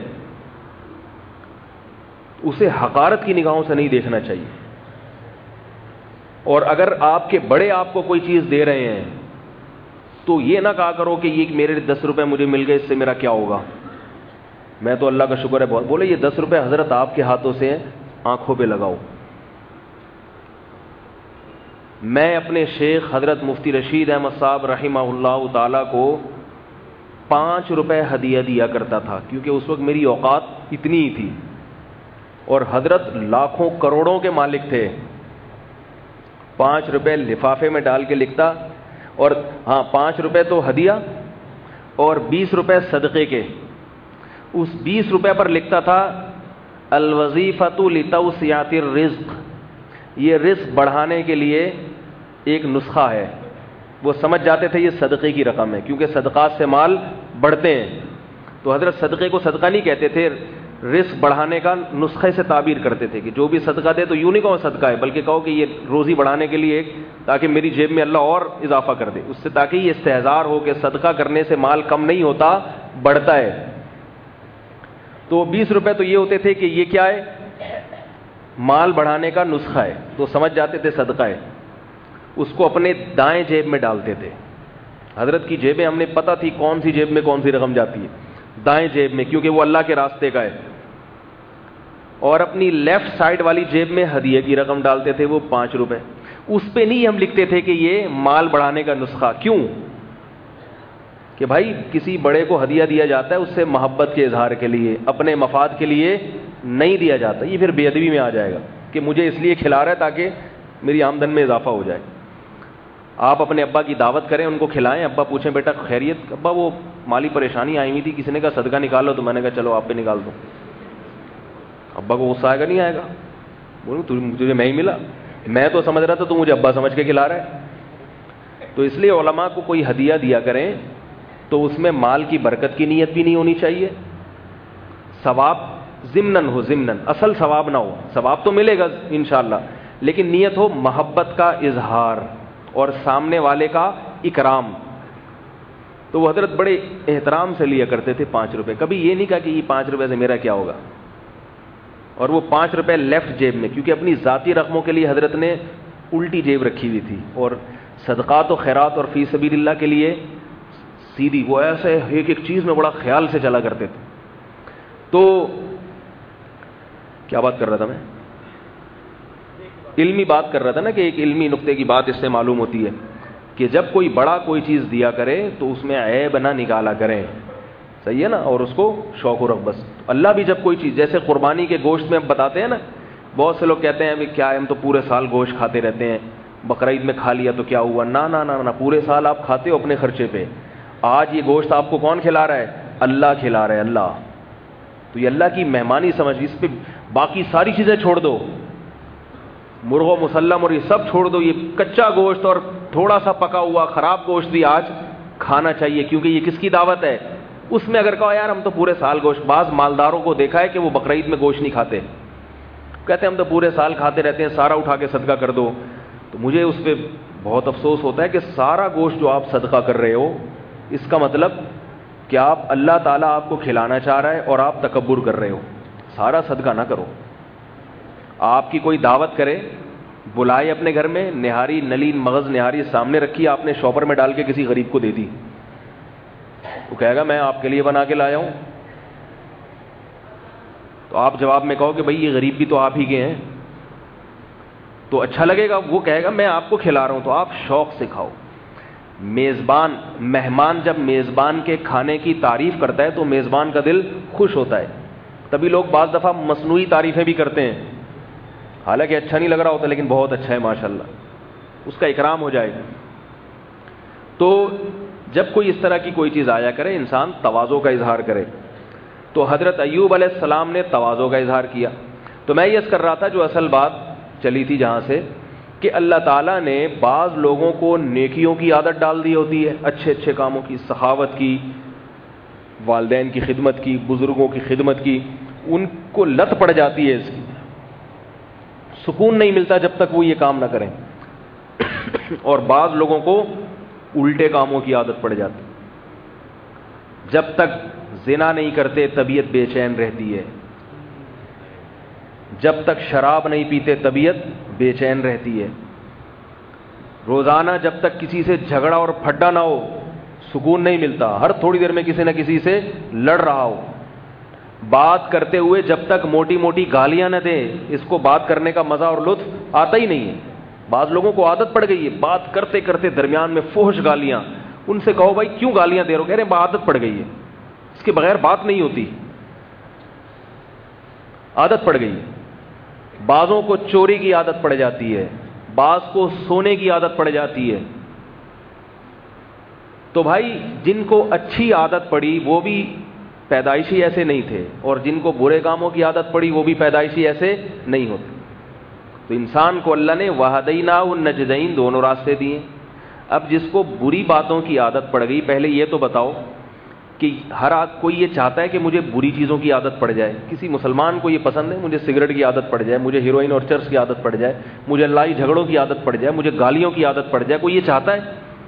اسے حقارت کی نگاہوں سے نہیں دیکھنا چاہیے. اور اگر آپ کے بڑے آپ کو کوئی چیز دے رہے ہیں تو یہ نہ کہا کرو کہ یہ میرے 10 روپے مجھے مل گئے, اس سے میرا کیا ہوگا, میں تو اللہ کا شکر ہے بہت. بولے یہ 10 روپے حضرت آپ کے ہاتھوں سے آنکھوں پہ لگاؤ. میں اپنے شیخ حضرت مفتی رشید احمد صاحب رحمہ اللہ تعالیٰ کو 5 روپے ہدیہ دیا کرتا تھا, کیونکہ اس وقت میری اوقات اتنی ہی تھی, اور حضرت لاکھوں کروڑوں کے مالک تھے. 5 روپے لفافے میں ڈال کے لکھتا, اور ہاں 5 روپے تو ہدیہ اور 20 روپے صدقے کے. اس 20 روپے پر لکھتا تھا الوظیفۃ لتوسعۃ الرزق, یہ رزق بڑھانے کے لیے ایک نسخہ ہے. وہ سمجھ جاتے تھے یہ صدقے کی رقم ہے, کیونکہ صدقات سے مال بڑھتے ہیں. تو حضرت صدقے کو صدقہ نہیں کہتے تھے, رزق بڑھانے کا نسخے سے تعبیر کرتے تھے کہ جو بھی صدقہ دے تو یوں نہیں کہو صدقہ ہے, بلکہ کہو کہ یہ روزی بڑھانے کے لیے, تاکہ میری جیب میں اللہ اور اضافہ کر دے, اس سے تاکہ یہ استحضار ہو کہ صدقہ کرنے سے مال کم نہیں ہوتا, بڑھتا ہے. تو 20 روپے تو یہ ہوتے تھے کہ یہ کیا ہے, مال بڑھانے کا نسخہ ہے, تو سمجھ جاتے تھے صدقہ ہے. اس کو اپنے دائیں جیب میں ڈالتے تھے. حضرت کی جیبیں ہم نے پتہ تھی کون سی جیب میں کون سی رقم جاتی ہے, دائیں جیب میں, کیونکہ وہ اللہ کے راستے کا ہے. اور اپنی لیفٹ سائڈ والی جیب میں ہدیے کی رقم ڈالتے تھے, وہ 5 روپے. اس پہ نہیں ہم لکھتے تھے کہ یہ مال بڑھانے کا نسخہ. کیوں؟ کہ بھائی کسی بڑے کو ہدیہ دیا جاتا ہے اس سے محبت کے اظہار کے لیے, اپنے مفاد کے لیے نہیں دیا جاتا. یہ پھر بے ادبی میں آ جائے گا کہ مجھے اس لیے کھلا رہا ہے تاکہ میری آمدن میں اضافہ ہو جائے. آپ اپنے ابا کی دعوت کریں, ان کو کھلائیں, ابا پوچھیں بیٹا خیریت, ابا وہ مالی پریشانی آئی ہوئی تھی, کسی نے کہا صدقہ نکالو, تو میں نے کہا چلو آپ پہ نکال دو. ابا کو غصہ آئے گا نہیں آئے گا؟ بولو تجھے میں ہی ملا, میں تو سمجھ رہا تھا تو مجھے ابا سمجھ کے کھلا رہا ہے. تو اس لیے علماء کو کوئی ہدیہ دیا کریں تو اس میں مال کی برکت کی نیت بھی نہیں ہونی چاہیے, ثواب ضمناً ہو, ضمناً, اصل ثواب نہ ہو, ثواب تو ملے گا انشاءاللہ, لیکن نیت ہو محبت کا اظہار اور سامنے والے کا اکرام. تو وہ حضرت بڑے احترام سے لیا کرتے تھے 5 روپے, کبھی یہ نہیں کہا کہ یہ 5 روپے سے میرا کیا ہوگا. اور وہ 5 روپے لیفٹ جیب میں, کیونکہ اپنی ذاتی رقموں کے لیے حضرت نے الٹی جیب رکھی ہوئی تھی, اور صدقات و خیرات اور فی سبیل اللہ کے لیے سیدھی, وہ ایسے ایک ایک چیز میں بڑا خیال سے چلا کرتے تھے. تو کیا بات کر رہا تھا میں؟ علمی بات کر رہا تھا نا, کہ ایک علمی نقطے کی بات اس سے معلوم ہوتی ہے کہ جب کوئی بڑا کوئی چیز دیا کرے تو اس میں عیب نہ نکالا کریں, صحیح ہے نا, اور اس کو شوق و رغبت. اللہ بھی جب کوئی چیز, جیسے قربانی کے گوشت میں بتاتے ہیں نا, بہت سے لوگ کہتے ہیں کیا ہم تو پورے سال گوشت کھاتے رہتے ہیں, بقرعید میں کھا لیا تو کیا ہوا؟ نہ نہ نہ, پورے سال آپ کھاتے ہو اپنے خرچے پہ. آج یہ گوشت آپ کو کون کھلا رہا ہے؟ اللہ کھلا رہا ہے, اللہ. تو یہ اللہ کی مہمانی سمجھ, اس پہ باقی ساری چیزیں چھوڑ دو, مرغ و مسلم اور یہ سب چھوڑ دو, یہ کچا گوشت اور تھوڑا سا پکا ہوا خراب گوشت بھی آج کھانا چاہیے, کیونکہ یہ کس کی دعوت ہے؟ اس میں اگر کہو یار ہم تو پورے سال گوشت, بعض مالداروں کو دیکھا ہے کہ وہ بقرعید میں گوشت نہیں کھاتے, کہتے ہیں ہم تو پورے سال کھاتے رہتے ہیں, سارا اٹھا کے صدقہ کر دو. تو مجھے اس پہ بہت افسوس ہوتا ہے کہ سارا گوشت جو آپ صدقہ کر رہے ہو, اس کا مطلب کہ آپ, اللہ تعالیٰ آپ کو کھلانا چاہ رہا ہے اور آپ تکبر کر رہے ہو. سارا صدقہ نہ کرو. آپ کی کوئی دعوت کرے, بلائے اپنے گھر میں, نہاری نلین مغز نہاری سامنے رکھی, آپ نے شاپر میں ڈال کے کسی غریب کو دے دی, وہ کہے گا میں آپ کے لیے بنا کے لایا ہوں. تو آپ جواب میں کہو کہ بھائی یہ غریب بھی تو آپ ہی کے ہیں, تو اچھا لگے گا. وہ کہے گا میں آپ کو کھلا رہا ہوں, تو آپ شوق سے کھاؤ. میزبان, مہمان جب میزبان کے کھانے کی تعریف کرتا ہے تو میزبان کا دل خوش ہوتا ہے. تبھی لوگ بعض دفعہ مصنوعی تعریفیں بھی کرتے ہیں, حالانکہ اچھا نہیں لگ رہا ہوتا, لیکن بہت اچھا ہے ماشاءاللہ, اس کا اکرام ہو جائے گا. تو جب کوئی اس طرح کی کوئی چیز آیا کرے, انسان تواضع کا اظہار کرے. تو حضرت ایوب علیہ السلام نے تواضع کا اظہار کیا. تو میں یہ کر رہا تھا, جو اصل بات چلی تھی جہاں سے, کہ اللہ تعالیٰ نے بعض لوگوں کو نیکیوں کی عادت ڈال دی ہوتی ہے, اچھے اچھے کاموں کی, سخاوت کی, والدین کی خدمت کی, بزرگوں کی خدمت کی, ان کو لت پڑ جاتی ہے, اس کی سکون نہیں ملتا جب تک وہ یہ کام نہ کریں. اور بعض لوگوں کو الٹے کاموں کی عادت پڑ جاتی, جب تک زنا نہیں کرتے طبیعت بے چین رہتی ہے, جب تک شراب نہیں پیتے طبیعت بے چین رہتی ہے, روزانہ جب تک کسی سے جھگڑا اور پھڈا نہ ہو سکون نہیں ملتا, ہر تھوڑی دیر میں کسی نہ کسی سے لڑ رہا ہو, بات کرتے ہوئے جب تک موٹی موٹی گالیاں نہ دیں, اس کو بات کرنے کا مزہ اور لطف آتا ہی نہیں ہے. بعض لوگوں کو عادت پڑ گئی ہے بات کرتے کرتے درمیان میں فحش گالیاں, ان سے کہو بھائی کیوں گالیاں دے رہے ہو, کہہ رہے ہیں عادت پڑ گئی ہے, اس کے بغیر بات نہیں ہوتی, عادت پڑ گئی ہے. بعضوں کو چوری کی عادت پڑ جاتی ہے, بعض کو سونے کی عادت پڑ جاتی ہے. تو بھائی جن کو اچھی عادت پڑی وہ بھی پیدائشی ایسے نہیں تھے, اور جن کو برے کاموں کی عادت پڑی وہ بھی پیدائشی ایسے نہیں ہوتے. تو انسان کو اللہ نے وہدیناہ النجدین, دونوں راستے دیے. اب جس کو بری باتوں کی عادت پڑ گئی, پہلے یہ تو بتاؤ کہ ہر کوئی یہ چاہتا ہے کہ مجھے بری چیزوں کی عادت پڑ جائے. کسی مسلمان کو یہ پسند ہے مجھے سگریٹ کی عادت پڑ جائے, مجھے ہیروئن اور چرس کی عادت پڑ جائے, مجھے لڑائی جھگڑوں کی عادت پڑ جائے, مجھے گالیوں کی عادت پڑ جائے, کوئی یہ چاہتا ہے؟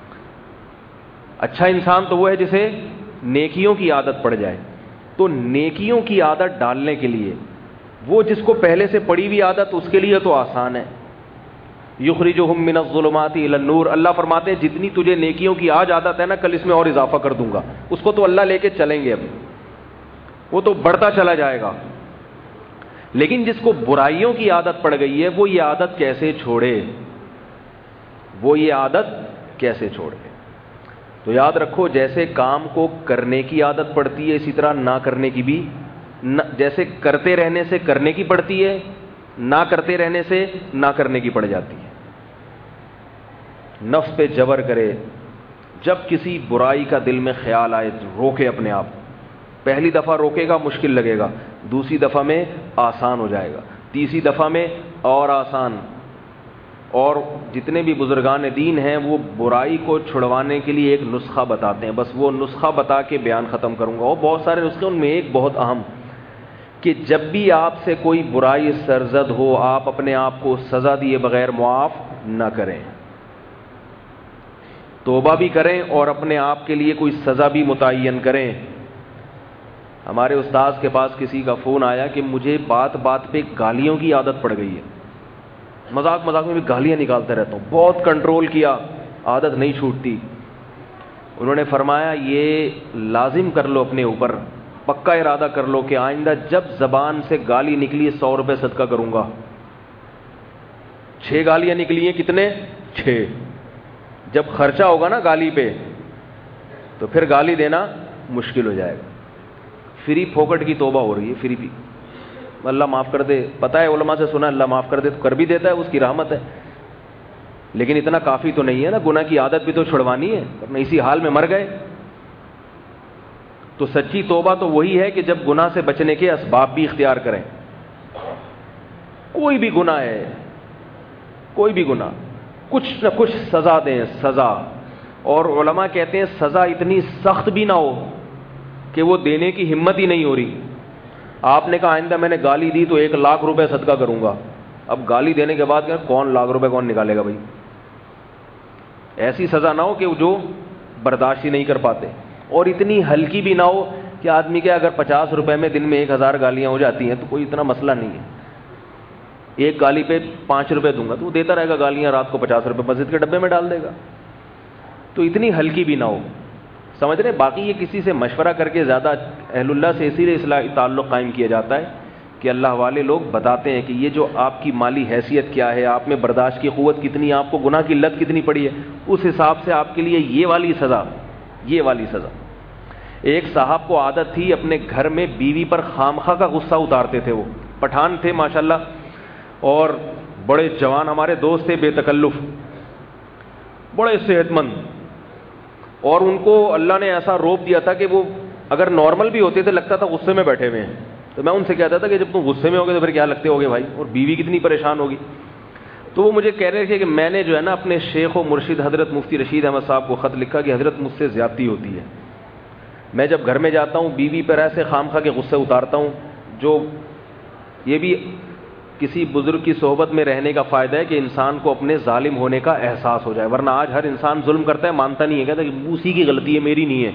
اچھا انسان تو وہ ہے جسے نیکیوں کی عادت پڑ جائے. تو نیکیوں کی عادت ڈالنے کے لیے, وہ جس کو پہلے سے پڑی ہوئی عادت, اس کے لیے تو آسان ہے. یخرجہم من الظلمات الی النور, اللہ فرماتے ہیں جتنی تجھے نیکیوں کی آج عادت ہے نا, کل اس میں اور اضافہ کر دوں گا. اس کو تو اللہ لے کے چلیں گے, اب وہ تو بڑھتا چلا جائے گا. لیکن جس کو برائیوں کی عادت پڑ گئی ہے, وہ یہ عادت کیسے چھوڑے, وہ یہ عادت کیسے چھوڑے؟ تو یاد رکھو, جیسے کام کو کرنے کی عادت پڑتی ہے, اسی طرح نہ کرنے کی بھی, جیسے کرتے رہنے سے کرنے کی پڑتی ہے, نہ کرتے رہنے سے نہ کرنے کی پڑ جاتی ہے. نفس پہ جبر کرے. جب کسی برائی کا دل میں خیال آئے روکے اپنے آپ. پہلی دفعہ روکے گا مشکل لگے گا, دوسری دفعہ میں آسان ہو جائے گا, تیسری دفعہ میں اور آسان. اور جتنے بھی بزرگان دین ہیں وہ برائی کو چھڑوانے کے لیے ایک نسخہ بتاتے ہیں, بس وہ نسخہ بتا کے بیان ختم کروں گا. اور بہت سارے نسخے, ان میں ایک بہت اہم, کہ جب بھی آپ سے کوئی برائی سرزد ہو آپ اپنے آپ کو سزا دیے بغیر معاف نہ کریں, توبہ بھی کریں اور اپنے آپ کے لیے کوئی سزا بھی متعین کریں. ہمارے استاذ کے پاس کسی کا فون آیا کہ مجھے بات بات پہ گالیوں کی عادت پڑ گئی ہے, مذاق مذاق میں بھی گالیاں نکالتا رہتا ہوں, بہت کنٹرول کیا, عادت نہیں چھوٹتی. انہوں نے فرمایا یہ لازم کر لو اپنے اوپر, پکا ارادہ کر لو کہ آئندہ جب زبان سے گالی نکلی 100 روپے صدقہ کروں گا. 6 گالیاں نکلی ہیں, کتنے؟ 6. جب خرچہ ہوگا نا گالی پہ تو پھر گالی دینا مشکل ہو جائے گا. فری پھوکٹ کی توبہ ہو رہی ہے, فری بھی. اللہ معاف کر دے, پتہ ہے علماء سے سنا اللہ معاف کر دے تو کر بھی دیتا ہے, اس کی رحمت ہے, لیکن اتنا کافی تو نہیں ہے نا, گناہ کی عادت بھی تو چھڑوانی ہے, ورنہ اسی حال میں مر گئے. تو سچی توبہ تو وہی ہے کہ جب گناہ سے بچنے کے اسباب بھی اختیار کریں. کوئی بھی گناہ ہے, کوئی بھی گناہ, کچھ نہ کچھ سزا دیں, سزا. اور علماء کہتے ہیں سزا اتنی سخت بھی نہ ہو کہ وہ دینے کی ہمت ہی نہیں ہو رہی. آپ نے کہا آئندہ میں نے گالی دی تو 1,00,000 روپے صدقہ کروں گا. اب گالی دینے کے بعد کون لاکھ روپے کون نکالے گا بھائی؟ ایسی سزا نہ ہو کہ جو برداشت ہی نہیں کر پاتے, اور اتنی ہلکی بھی نہ ہو کہ آدمی کے اگر 50 روپے میں دن میں 1,000 گالیاں ہو جاتی ہیں تو کوئی اتنا مسئلہ نہیں ہے. ایک گالی پہ 5 روپے دوں گا تو وہ دیتا رہے گا گالیاں, رات کو 50 روپے مسجد کے ڈبے میں ڈال دے گا. تو اتنی ہلکی بھی نہ ہو, سمجھ رہے. باقی یہ کسی سے مشورہ کر کے زیادہ, اہل اللہ سے اسی لیے اصلاحی تعلق قائم کیا جاتا ہے کہ اللہ والے لوگ بتاتے ہیں کہ یہ جو آپ کی مالی حیثیت کیا ہے, آپ میں برداشت کی قوت کتنی, آپ کو گناہ کی لت کتنی پڑی ہے, اس حساب سے آپ کے لیے یہ والی سزا, یہ والی سزا. ایک صاحب کو عادت تھی اپنے گھر میں بیوی پر خامخواہ کا غصہ اتارتے تھے. وہ پٹھان تھے ماشاءاللہ, اور بڑے جوان ہمارے دوست تھے, بے تکلف, بڑے صحت مند, اور ان کو اللہ نے ایسا روب دیا تھا کہ وہ اگر نارمل بھی ہوتے تھے لگتا تھا غصے میں بیٹھے ہوئے ہیں. تو میں ان سے کہتا تھا کہ جب تم غصے میں ہوگے تو پھر کیا لگتے ہوگے بھائی, اور بیوی کتنی پریشان ہوگی. تو وہ مجھے کہہ رہے تھے کہ میں نے جو ہے نا اپنے شیخ و مرشد حضرت مفتی رشید احمد صاحب کو خط لکھا کہ حضرت مجھ سے زیادتی ہوتی ہے. میں جب گھر میں جاتا ہوں بیوی پر ایسے خامخواہ کے غصے اتارتا ہوں. جو یہ بھی کسی بزرگ کی صحبت میں رہنے کا فائدہ ہے کہ انسان کو اپنے ظالم ہونے کا احساس ہو جائے, ورنہ آج ہر انسان ظلم کرتا ہے مانتا نہیں ہے, کہتا ہے کہ اسی کی غلطی ہے میری نہیں ہے.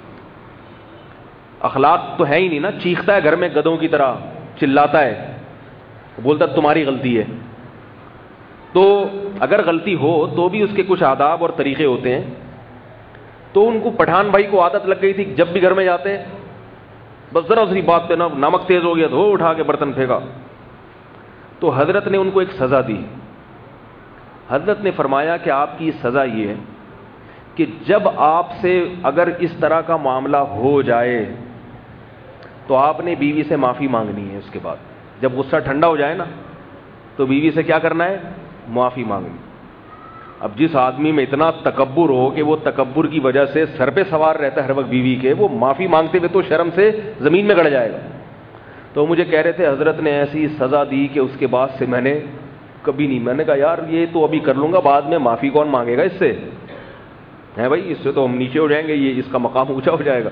اخلاق تو ہے ہی نہیں نا, چیختا ہے گھر میں گدھوں کی طرح, چلاتا ہے, بولتا تمہاری غلطی ہے. تو اگر غلطی ہو تو بھی اس کے کچھ آداب اور طریقے ہوتے ہیں. تو ان کو پٹھان بھائی کو عادت لگ گئی تھی جب بھی گھر میں جاتے بس ذرا سی بات پہ نا نمک تیز ہو گیا تو اٹھا کے برتن پھینکا. تو حضرت نے ان کو ایک سزا دی. حضرت نے فرمایا کہ آپ کی سزا یہ ہے کہ جب آپ سے اگر اس طرح کا معاملہ ہو جائے تو آپ نے بیوی سے معافی مانگنی ہے. اس کے بعد جب غصہ ٹھنڈا ہو جائے نا تو بیوی سے کیا کرنا ہے؟ معافی مانگنی. اب جس آدمی میں اتنا تکبر ہو کہ وہ تکبر کی وجہ سے سر پہ سوار رہتا ہے ہر وقت بیوی کے, وہ معافی مانگتے ہوئے تو شرم سے زمین میں گڑ جائے گا. تو مجھے کہہ رہے تھے حضرت نے ایسی سزا دی کہ اس کے بعد سے میں نے کبھی نہیں, میں نے کہا یار یہ تو ابھی کر لوں گا, بعد میں معافی کون مانگے گا اس سے, ہے بھائی, اس سے تو ہم نیچے ہو جائیں گے, یہ اس کا مقام اونچا ہو جائے گا.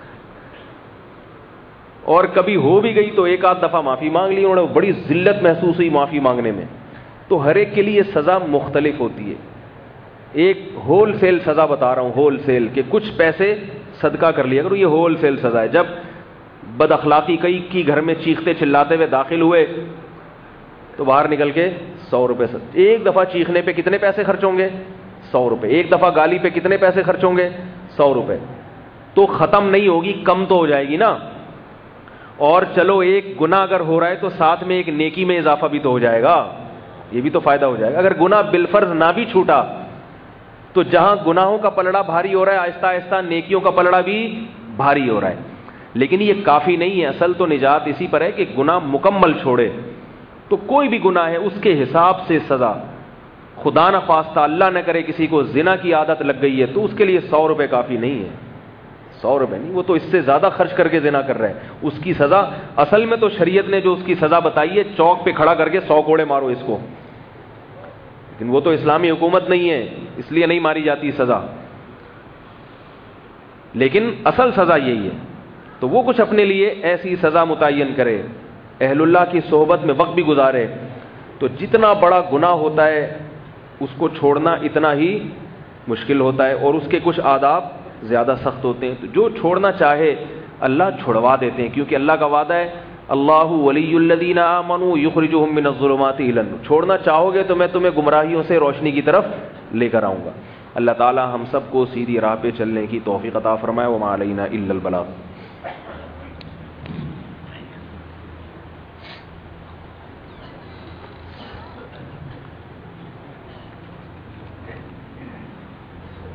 اور کبھی ہو بھی گئی تو 1-8 دفعہ معافی مانگ لی, انہوں نے بڑی ذلت محسوس ہوئی معافی مانگنے میں. تو ہر ایک کے لیے سزا مختلف ہوتی ہے. ایک ہول سیل سزا بتا رہا ہوں, ہول سیل کہ کچھ پیسے صدقہ کر لیا کرو, یہ ہول سیل سزا ہے. جب بد اخلاقی کئی کی گھر میں چیختے چلاتے ہوئے داخل ہوئے تو باہر نکل کے 100 روپے ایک دفعہ چیخنے پہ کتنے پیسے خرچ ہوں گے؟ 100 روپے. ایک دفعہ گالی پہ کتنے پیسے خرچ ہوں گے؟ 100 روپے. تو ختم نہیں ہوگی, کم تو ہو جائے گی نا. اور چلو ایک گناہ اگر ہو رہا ہے تو ساتھ میں ایک نیکی میں اضافہ بھی تو ہو جائے گا, یہ بھی تو فائدہ ہو جائے گا. اگر گناہ بالفرض نہ بھی چھوٹا تو جہاں گناہوں کا پلڑا بھاری ہو رہا ہے آہستہ آہستہ نیکیوں کا پلڑا بھی بھاری ہو رہا ہے. لیکن یہ کافی نہیں ہے. اصل تو نجات اسی پر ہے کہ گناہ مکمل چھوڑے. تو کوئی بھی گناہ ہے اس کے حساب سے سزا. خدا نہ خواستہ اللہ نہ کرے کسی کو زنا کی عادت لگ گئی ہے تو اس کے لیے 100 روپے کافی نہیں ہے. 100 روپے نہیں, وہ تو اس سے زیادہ خرچ کر کے زنا کر رہا ہے. اس کی سزا اصل میں تو شریعت نے جو اس کی سزا بتائی ہے, چوک پہ کھڑا کر کے 100 کوڑے مارو اس کو, لیکن وہ تو اسلامی حکومت نہیں ہے, اس لیے نہیں ماری جاتی سزا, لیکن اصل سزا یہی ہے. تو وہ کچھ اپنے لیے ایسی سزا متعین کرے, اہل اللہ کی صحبت میں وقت بھی گزارے, تو جتنا بڑا گناہ ہوتا ہے اس کو چھوڑنا اتنا ہی مشکل ہوتا ہے, اور اس کے کچھ آداب زیادہ سخت ہوتے ہیں. تو جو چھوڑنا چاہے اللہ چھڑوا دیتے ہیں, کیونکہ اللہ کا وعدہ ہے اللہ ولی الذین آمنوا یخرجہم من الظلمات الی النور. چھوڑنا چاہو گے تو میں تمہیں گمراہیوں سے روشنی کی طرف لے کر آؤں گا. اللہ تعالی ہم سب کو سیدھی راہ پہ چلنے کی توفیق عطا فرمائے. وما علینا الا البلاغ.